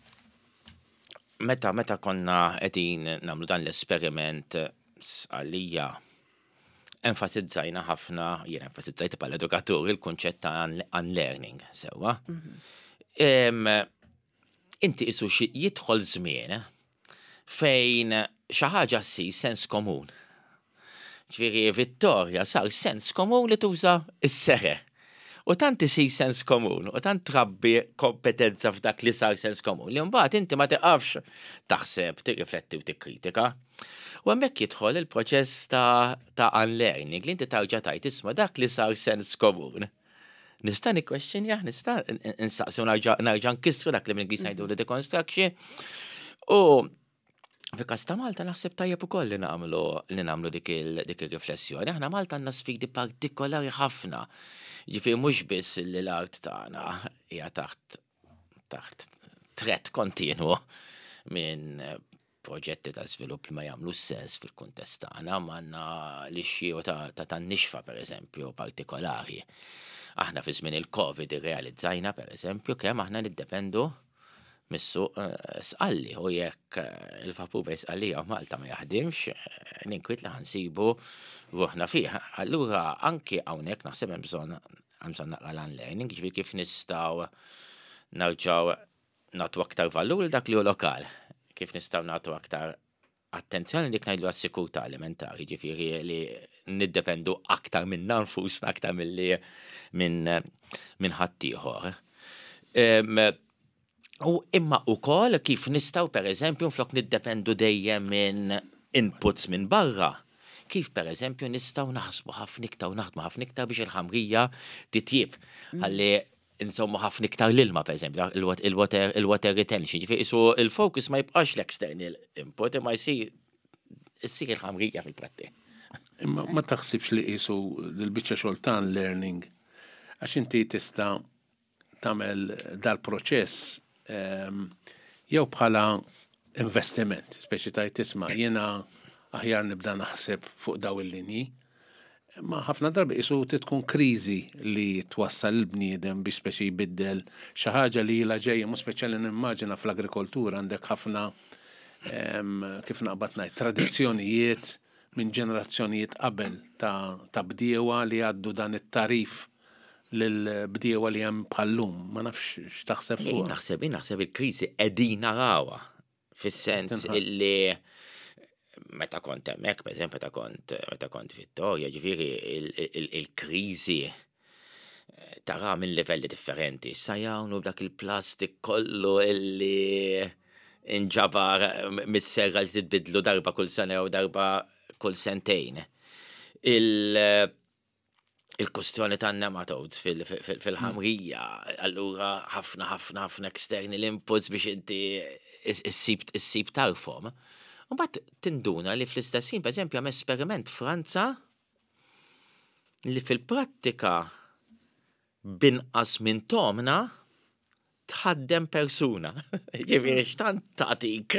Meta meta konna qegħdin nagħmlu dan l-esperiment għalija enfasizzajna ħafna, jien enfasizzajt bħal edukatur il-kunċett ta' unlearning, sewwa. Inti isu jidħol żmien fejn xi ħaġa ssir sens komun. Ġifieri Vittoria sar sens komun li tuża s-seħe. U tant isir sens komun, u tant trabbi kompetenza f'dak li sar sens komun, li mbagħad inti ma tiqafx taħseb, tirrifletti u tikkritika. U hemmhekk jidħol il-proċess ta' ta' unlearning li inti tarġa' tajt isma' dak li sar sens komun. Nista' nikkwestjonjah, nista' nistaqsu narġa' nkissru dak li mill-Ingliż ngħidu li deconstruction. U fil-każ ta' Malta naħseb tajjeb ukoll li nagħmlu li nagħmlu dik il-riflessjoni. Aħna Malta għandna sfidi partikolari ħafna. Ġifieri mhux biss li l-art tagħna hija taħt taħt threat kontinwu minn proġetti ta' żvilupp li ma jagħmlu sens fil-kuntest tagħna, ma għandna l-ixxiju ta' tan-nixfa pereżempju partikolari. Aħna fi żmien il-Covid irrealizzajna pereżempju kemm aħna niddependu mis-suq sqalli u jekk il-vapur bej sqallija Malta ma jaħdimx, ninkwit li ħansibu ruħna fih. Allura anke hawnhekk naħseb hemm bżonn hemm bżonn naqra l-unlearning, ġifieri kif nistgħu narġgħu nagħtu aktar valur dak li hu lokal. Kif nistgħu nagħtu aktar attenzjoni dik ngħidlu għas-sikurtà alimentari, ġifieri li niddependu aktar minna nfusna aktar milli minn minn ħadd ieħor. U imma wkoll kif nistgħu pereżempju nflok niddependu dejjem minn inputs minn barra. Kif pereżempju nistgħu naħsbu ħafna iktar naħdmu ħafna iktar biex il-ħamrija titjieb ħalli insomma ħafna iktar l-ilma pereżempju, il-water retention, ġifieri isu il-focus ma jibqax l-external input imma jsir issir il-ħamrija fil-pratti. Imma ma taħsibx li qisu l-biċċa xogħol ta' learning għax inti tista' tagħmel dal-proċess jew bħala investiment, speċi tajt tisma' jiena aħjar nibda naħseb fuq daw il-linji. Ma ħafna darbi qisu tkun kriżi li twassal l-bniedem biex speċi jbiddel xi ħaġa li ilha ġejja mhux speċjali nimmaġina fl-agrikoltura għandek ħafna kif naqbad ngħid tradizzjonijiet minn ġenerazzjonijiet qabel ta' ta' bdiewa li għaddu dan it-tarif lill-bdiewa li hemm bħallum. Ma nafx x'taħseb fuq. Naħseb naħseb il-kriżi qegħdin narawha fis-sens illi meta kont hemmhekk, pereżempju meta kont meta kont Vittoria, ġifieri il-kriżi tara minn livelli differenti. Sajawnu b'dak il-plastik kollu illi inġabar mis-serra li titbidlu darba kull sena u darba kull sentejn. Il-kustjoni ta' nematodes fil-ħamrija, allura ħafna ħafna ħafna external inputs biex inti issib tarfhom. Mbagħad tinduna li fl-istess ħin pereżempju hemm esperiment Franza li fil-prattika binqas minn tomna tħaddem persuna. Ġifieri x'tant tagħtik.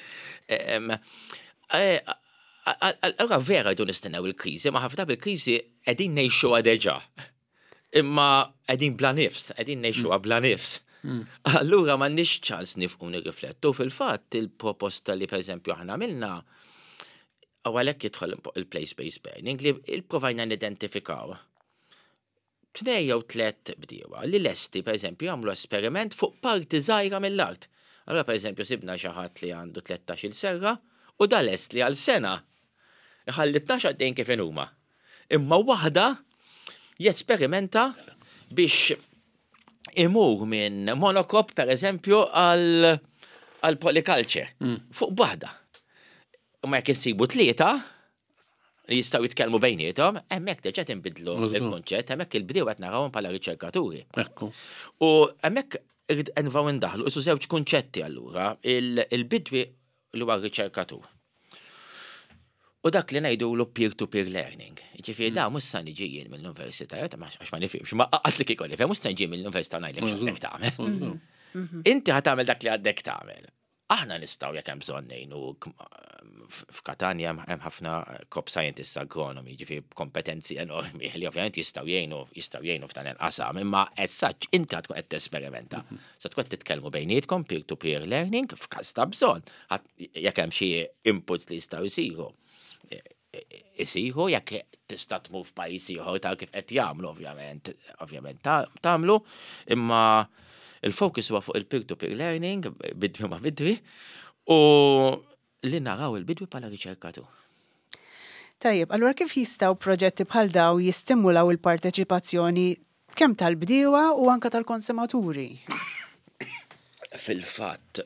Allura vera jdu nistennew il-kriżi, ma ħafna bil-kriżi qegħdin ngħixuha deġà. Imma qegħdin bla nifs, qegħdin ngħixuha bla nifs. Allura m'għandniex ċans nifqu nirriflettu fil-fatt il-proposta li pereżempju aħna għamilna u għalhekk jidħol il-place-based learning li il-provajna nidentifikaw tnej jew tliet bdiewa li lesti pereżempju jagħmlu esperiment fuq parti żgħira mill-art. Allura pereżempju sibna xi ħadd li għandu tlettax-il serra u da lest li għal sena iħalli tnax għaddejn kif huma. Imma waħda jesperimenta biex imur minn monocrop per eżempju għal polyculture fuq waħda. Ma jekk insibu tlieta li jistgħu jitkellmu bejniethom, hemmhekk deġa tinbidlu il-kunċett, hemmhekk il-bdiewa qed narawhom bħala riċerkaturi. U hemmhekk irid nvaw indaħlu isu żewġ kunċetti allura, il-bidwi li huwa riċerkatur. U dak li ngħidulu peer-to-peer learning. Ġifieri da mhux sa niġi jien mill-università, għax ma nifhimx, ma qas li kieku nifhem, mhux se niġi mill-università ngħidlek x'għandek tagħmel. Inti ħad tagħmel dak li għaddek tagħmel. Aħna nistgħu jekk hemm bżonn ngħinu f'Katania hemm ħafna crop scientists agronomi, ġifieri kompetenzi enormi li ovvjament jistgħu jgħinu jistgħu jgħinu f'dan il-qasam, imma as such inti għad tkun qed tesperimenta. Se tkun titkellmu bejnietkom peer-to-peer learning f'każ ta' bżonn. Jekk hemm xi inputs li jistgħu jsiru. Isiru jekk tista' tmur f'pajjiż ieħor ta' kif qed jagħmlu ovvjament, ovvjament tagħmlu, imma il-fokus huwa fuq il-peer-to-peer learning, bidwi ma' bidwi, u li naraw il-bidwi bħala riċerkatur. Tajjeb, allura kif jistgħu proġetti bħal daw jistimulaw il-parteċipazzjoni kemm tal-bdiewa u anke tal-konsumaturi? Fil-fatt,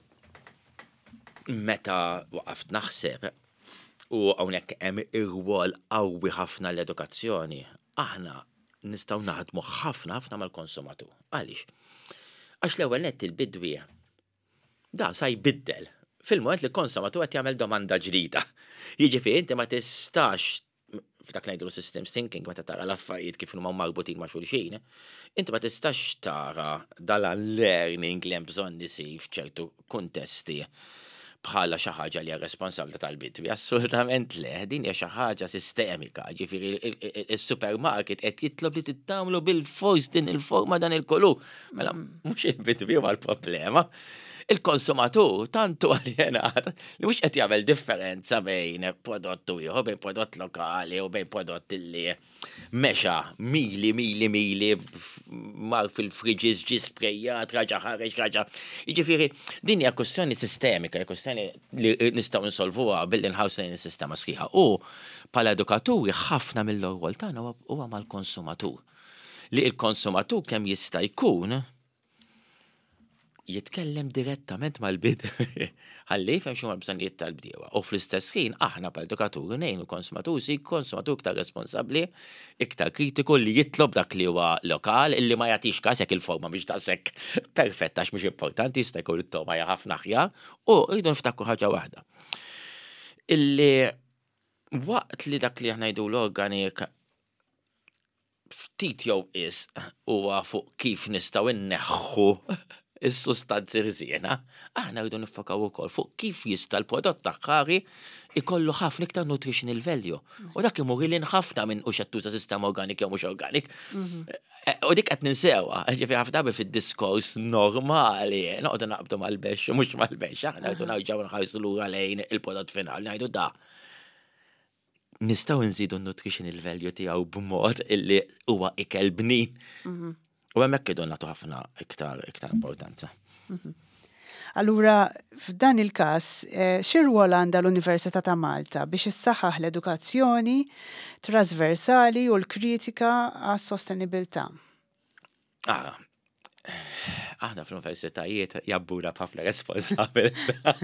meta waqaft naħseb u hawnhekk hemm ir-rwol qawwi ħafna l-edukazzjoni, aħna nistgħu naħdmu ħafna ħafna mal-konsumatur. Għaliex? Għax l-ewwel nett il-bidwi da sa jbiddel. Fil-moment li l-konsumatur qed jagħmel domanda ġdida. Jiġifieri inti ma tistax f'dak ngħidu systems thinking meta tara l-affarijiet kif huma marbutin ma' xulxin, inti ma tistax tara dal-learning li hemm bżonn isir f'ċertu kuntesti bħala xi ħaġa li hija responsabbli tal-bidwi. Assolutament le, din hija xi ħaġa sistemika. Ġifieri is-supermarket qed jitlob li tittamlu bil-fors din il-forma dan il-kulur. Mela mhux il-bidwi huwa l-problema. Il-konsumatur tantu aljenat li mhux qed jagħmel differenza bejn prodott u ieħor, bejn prodott lokali u bejn prodott li mexa mili mili mili mar fil-friġis ġi sprejjat, raġa ħareġ, raġa. Jiġifieri din hija kwestjoni sistemika, hija kwestjoni li nistgħu nsolvuha billi nħarsu lejn is-sistema sħiħa. U bħala edukaturi ħafna mill-rwol tagħna huwa mal-konsumatur. Li l-konsumatur kemm jista' jkun jitkellem direttament mal-bidwi. Ħalli jfhem x'huma l-bżonnijiet tal-bdiewa. U fl-istess ħin aħna bħal-edukaturi ngħinu konsumatur si konsumatur iktar responsabbli, iktar kritiku li jitlob dak li huwa lokal, illi ma jagħtix każ jekk il-forma biex daqshekk perfetta għax mhux importanti jista' jkun it-toma hija ħafna aħjar, u rridu niftakru ħaġa waħda. Illi waqt li dak li aħna ngħidulu organik ftit jew is huwa fuq kif nistgħu inneħħu is-sustanzi rżiena, aħna rridu niffokaw ukoll fuq kif jista' l-prodott aħħari ikollu ħafna iktar nutritional value. U dak imur lil ħafna minn u xattuża sistema organik jew mhux organik. U dik qed ninsewha, ġifieri ħafna fid-diskors normali, noqogħdu naqbdu mal-bexx u mhux mal-bexx, aħna rridu nerġgħu nħarsu lura lejn il-prodott finali ngħidu da. Nistgħu nżidu n-nutritional value tiegħu b'mod illi huwa ikel bnin. U hemmhekk idu nagħtu ħafna iktar iktar importanza. Allura, f'dan il-każ, xi rwol għandha l-Università ta' Malta biex issaħħaħ l-edukazzjoni trasversali u l-kritika għas-sostenibilità? Ah, aħna fl-universitajiet jabbura b'ħafna responsabilità.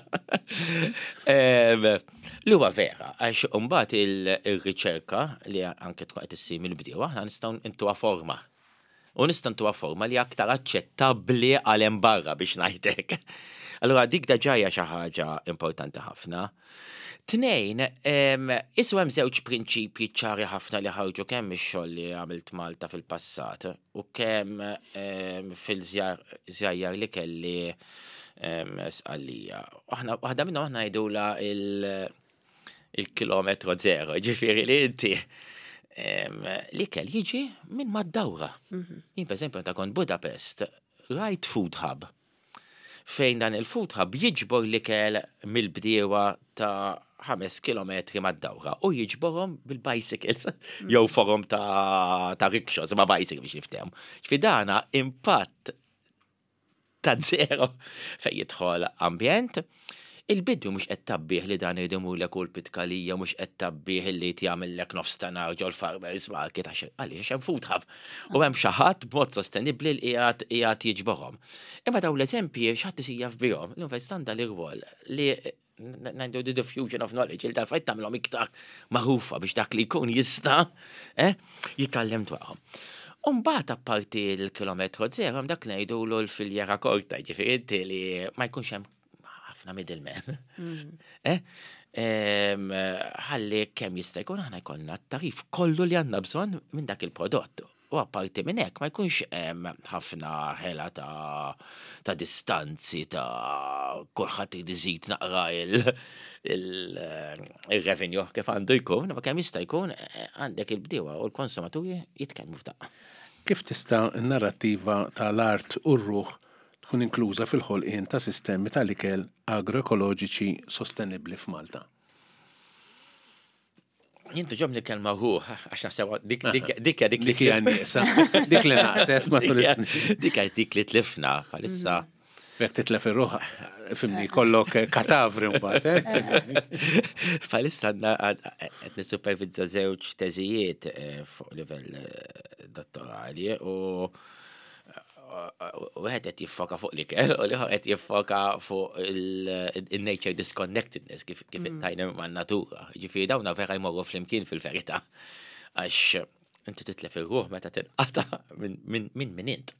Li huwa vera, għax imbagħad il-riċerka li anke tkun qed issir mill-bdiewa aħna nistgħu intuha forma. U nistantuha forma li aktar aċċettabbli għal hemm barra biex ngħidlek. Allura dik daġajja xi ħaġa importanti ħafna. Tnejn, isu hemm żewġ prinċipji ċari ħafna li ħarġu kemm ix-xogħol li għamilt Malta fil-passat u kemm fil-żjajjar li kelli sqallija. Aħna waħda minnhom aħna ngħidula il-kilometru zero, ġifieri li inti li kell jiġi minn mad-dawra. Jien pereżempju ta' kont Budapest, rajt food hub. Fejn dan il-food hub jiġbor li kell mill-bdiewa ta' ħames kilometri mad-dawra u jiġborhom bil-bicycles jew forum ta' ta' rickshaws ma' bicycle biex niftehom. Ġfidana impatt ta' zero fejn jidħol ambjent. Il-biddu mhux qed tabbih li dan idimulek kull pitkalija mhux qed tabbih li tjagħmellek nofs tanar ġol farmers market għaliex hemm food hub. U hemm xi ħadd b'mod sostenibbli li qiegħed qiegħed jiġborhom. Imma dawn l-eżempji x'ħadd isir jaf bihom. L-università għandha l-irwol li ngħidu the diffusion of knowledge il tal-fajt tagħmilhom iktar magħrufa biex dak li jkun jista' jitgħallem dwarhom. Umbagħad apparti l-kilometru zero hemm dak ngħidulu l-filjera korta, ġifieri li ma jkunx hemm ħafna middleman. ħalli kemm jista' jkun aħna jkollna t-tarif kollu li għandna bżonn minn dak il-prodott. U apparti minn hekk ma jkunx hemm ħafna ħela ta' ta' distanzi ta' kulħadd irid iżid naqra il-revenue kif għandu jkun, ma kemm jista' jkun għandek il-bdiewa u l-konsumaturi jitkellmu f'daqqa. Kif tista' n-narrattiva tal-art u r-ruħ tkun inkluża fil-ħolqien ta' sistemi tal-ikel agroekoloġiċi sostenibbli f'Malta? Jintu ġom li kelma ruħ, għax nasewa dik dik dik dik Dik hija nieqsa, dik li naqset matul is-snin. dik dik li tlifna bħalissa. Fek titlef ir-ruħ, fimni kollok katavri mbagħad. Bħalissa għandna qed nissupervizza żewġ teżijiet fuq livell dottorali u u għed qed jiffoka fuq l-ikel u liħor qed jiffoka fuq il-nature disconnectedness kif tajna man-natura. Ġifieri dawna vera jmorru flimkien fil-verità għax inti titlef ir-ruħ meta tinqata' minn minn int.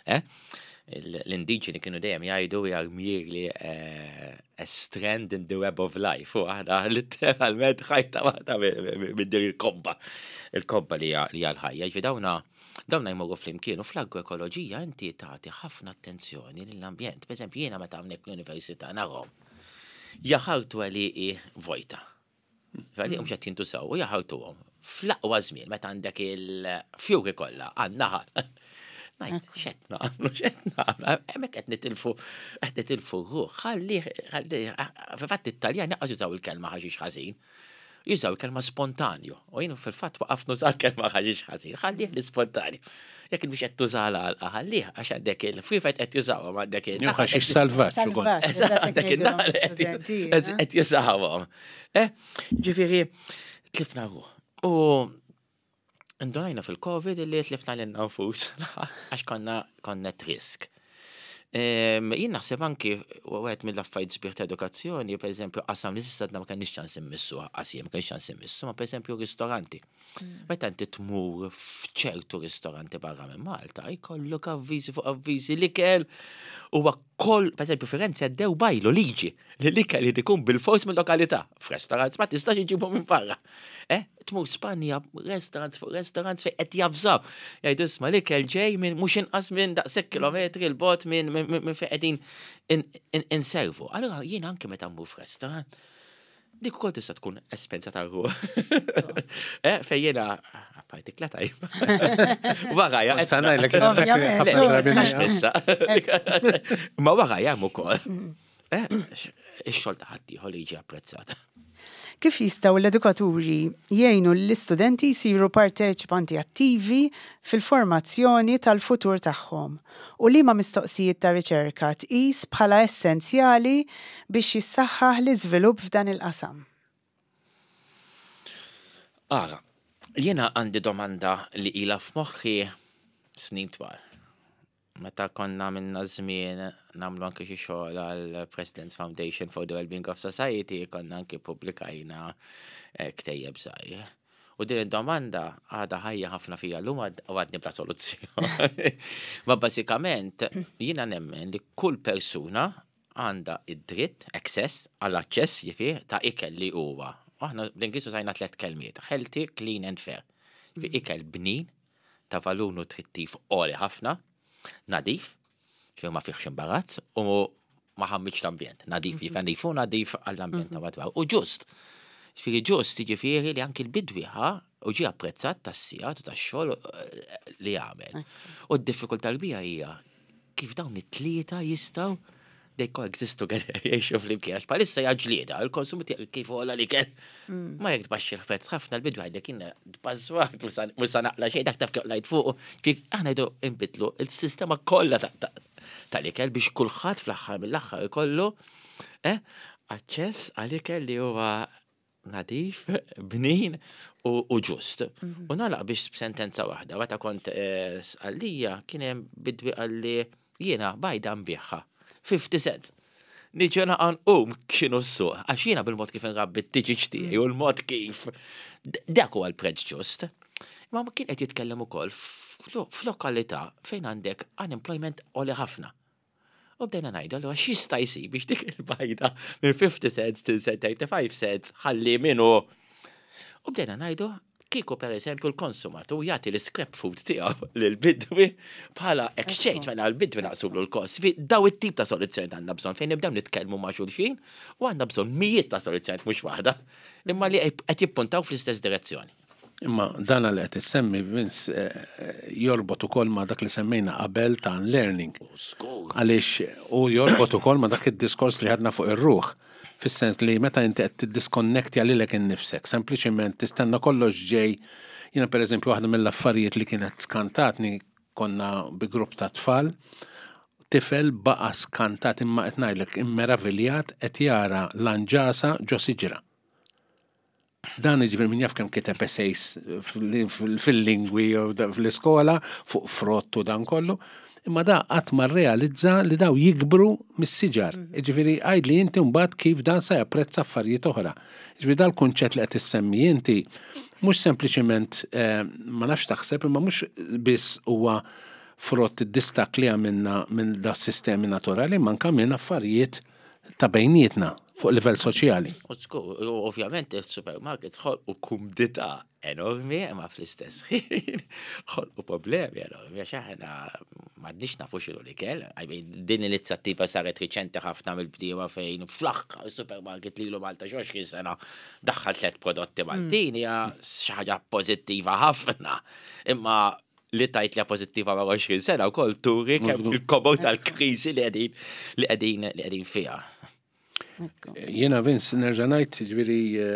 L-indiġeni kienu dejjem jgħidu we are merely a strand in the web of life u aħna literalment ħajta waħda minn din il-kobba. Il-kobba li hija l-ħajja. Ġifieri dawna Dawna jmorru flimkien u fl-agroekoloġija inti tagħti ħafna attenzjoni lill-ambjent. Pereżempju jiena meta hawnhekk l-Università narhom jaħartu għalieqi vojta. Għalieqi mhux qed jintużaw u jaħartuhom fl-aqwa żmien meta għandek il-fjuri kollha għan-naħal. Ngħid x'qed nagħmlu x'qed nagħmlu hemmhekk qed nitilfu qed nitilfu r-ruħ. Ħallih fil-fatt it-Taljan jaqgħu jużaw il-kelma ħaxix ħażin. Jużaw kelma spontanju. U jien fil-fatt waqaf nuża kelma ħaġix ħażin. Ħallih l-spontanju. Jekk biex qed tużala ħallih għax għandek il-frifet qed jużawhom għandek il- Ħaxix salvaġġ ukoll. Għandek in-naħal qed jużawhom. Ġifieri tlifna ruħ. U ndunajna fil-Covid li tlifna lil nfus għax konna konna at risk. Jien naħseb anki wieħed mill-affarijiet sbieħ ta' edukazzjoni, pereżempju qasam li s'istadna ma kenniex ċans immissu qasiem ma kenniex ċans immissu, ma pereżempju ristoranti. Meta inti tmur f'ċertu ristoranti barra minn Malta, jkollok avviżi fuq avviżi l-ikel huwa koll, pereżempju Firenze għaddew bajlu liġi li l-ikel li ikun bil-fors mill-lokalità. F'restaurants ma tistax iġibu minn barra. Eh, tmur Spanja, restaurants fuq restaurants fejn qed jafżaw. Jgħidu isma' l-ikel ġej minn mhux inqas minn daqshekk kilometri l bogħod minn minn fejn qegħdin inservu. Allura jien anke meta mmur f'restorant dik ukoll tista' tkun espenza tar-ruħ. Eh, fejn jiena apparti kla tajb. Warajja qed ngħidlek ma warajja hemm ukoll. Eh, ix-xogħol ta' ħadd ieħor li jiġi apprezzat. Kif jistgħu l-edukaturi jgħinu l-istudenti jsiru parteċipanti attivi fil-formazzjoni tal-futur tagħhom u liema mistoqsijiet ta' riċerka tqis bħala essenzjali biex jissaħħaħ l-iżvilupp f'dan il-qasam? Ara, jiena għandi domanda li ilha f'moħħi snin twal. Meta konna minna żmien nagħmlu anke xi xogħol għal President's Foundation for the Wellbeing of Society, konna anke pubblikajna ktejjeb żgħir. U din id-domanda għadha ħajja ħafna fija llum u għadni bla soluzzjoni. Ma bażikament jiena nemmen li kull persuna għandha id-dritt, access, għall-aċċess jifieh ta' ikel li huwa. Aħna bl-Ingliż użajna tliet kelmiet: healthy, clean and fair. Ikel bnin ta' valur nutrittiv għoli ħafna, nadif, ġifieri ma fihx imbarazz u ma ħammitx l-ambjent. Nadif jifenif u nadif għall-ambjent madwar. U ġust. Ġifieri ġust jiġifieri li anke l-bidwi ħa u ġie apprezzat tas-sigħat u tax-xogħol li jagħmel. U d-diffikultà l-kbira hija kif dawn it-tlieta jistgħu they coexist together jgħixu flimkien. Għax bħalissa hija ġlieda, il-konsum kif għola li kien. Ma jekk tbaxxi l-prezz ħafna l-bidwi għajdek kien tbażwat mhux se naqla xejn dak taf lajt fuq. Fik aħna jdu inbidlu il-sistema kollha tal-ikel biex kulħadd fl-aħħar mill-aħħar ikollu aċċess għal-ikel li huwa nadif, bnin u ġust. U nagħlaq biex b'sentenza waħda, meta kont għalija kien hemm bidwi għalli jiena bajda nbieħħa fifty cents. Niġena għan um xinu s-suq, għax jiena bil-mod kif nrabbi t-tiġiġ tiegħi u l-mod kif dak huwa l-prezz ġust. Ma kien qed jitkellem ukoll f'lokalità fejn għandek unemployment għoli ħafna. U bdejna ngħidu allura x'jista' jsir biex dik il-bajda minn fifty cents til thirty-five cents ħalli minnu. U bdejna ngħidu kieku pereżempju l-konsumatur jagħti l-scrap food tiegħu lill-bidwi bħala exchange mela l-bidwi naqsulu l-kost. Daw it-tip ta' soluzzjoni għandna bżonn fejn nibdew nitkellmu ma' xulxin u għandna bżonn mijiet ta' soluzzjoni mhux waħda, imma li qed jippuntaw fl-istess direzzjoni. Imma dan li qed issemmi Vince jorbot ukoll ma' dak li semmejna qabel ta' learning. Għaliex u jorbot ukoll ma' dak id-diskors li ħadna fuq ir-ruħ. Fis-sens li meta inti qed tiddiskonnektja lilek innifsek, sempliċement tistenna kollox ġej. Jiena pereżempju waħda mill-affarijiet li kienet skantatni konna bi grupp ta' tfal, tifel baqa' skantat imma qed ngħidlek immeraviljat qed jara l-anġasa ġo siġra. Dan iġifier min jaf kemm kiteb essays fil-lingwi u fl-iskola fuq frott u dan kollu. Imma da qatt ma rrealizza li daw jikbru mis-siġar. Ġifieri għajdli inti mbagħad kif dan se japprezza affarijiet oħra. Ġifieri dal-kunċett li qed issemmi inti mhux sempliċement ma nafx taħseb imma mhux biss huwa frott id-distak li għamilna minn da sistemi naturali ma anke minn affarijiet ta' bejnietna fuq livell soċjali. Ovvjament il-supermarkets ħolqu kumdità enormi imma fl-istess ħin ħolqu problemi enormi għax aħna m'għadniex nafu x'inhu l-ikel. Din l-inizjattiva saret riċenti ħafna mill-bdiewa fejn fl-aħħar is-supermarket lilu Malta xi għoxrin sena daħħal tliet prodotti Maltin hija xi ħaġa pożittiva ħafna. Imma li tajt li pożittiva ma' għoxrin sena wkoll turi kemm il-kobor tal-kriżi li qegħdin li qegħdin li qegħdin fiha. Jiena Vince nerġa' ngħid ġifieri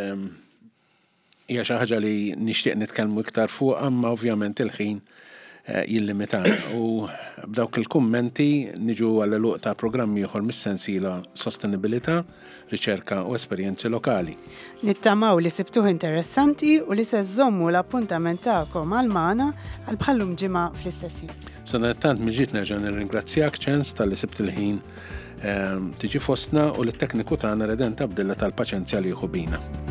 hija xi ħaġa li nixtieq nitkellmu iktar fuq imma ovvjament il-ħin jillimitana u b'dawk il-kummenti niġu għal luq ta' programmi ieħor mis-sensiela sostenibilità, riċerka u esperjenzi lokali. Nittamaw li sibtuh interessanti u li se żommu l-appuntament tagħkom għal magħna għal bħallum ġimgħa fl-istess ħin. Sadattant miġiet nerġa' nirringrazzjak ċens tal-li sibt il-ħin tiġi fostna u l-tekniku tagħna Reden Tabdilla tal-paċenzja li jieħu bina.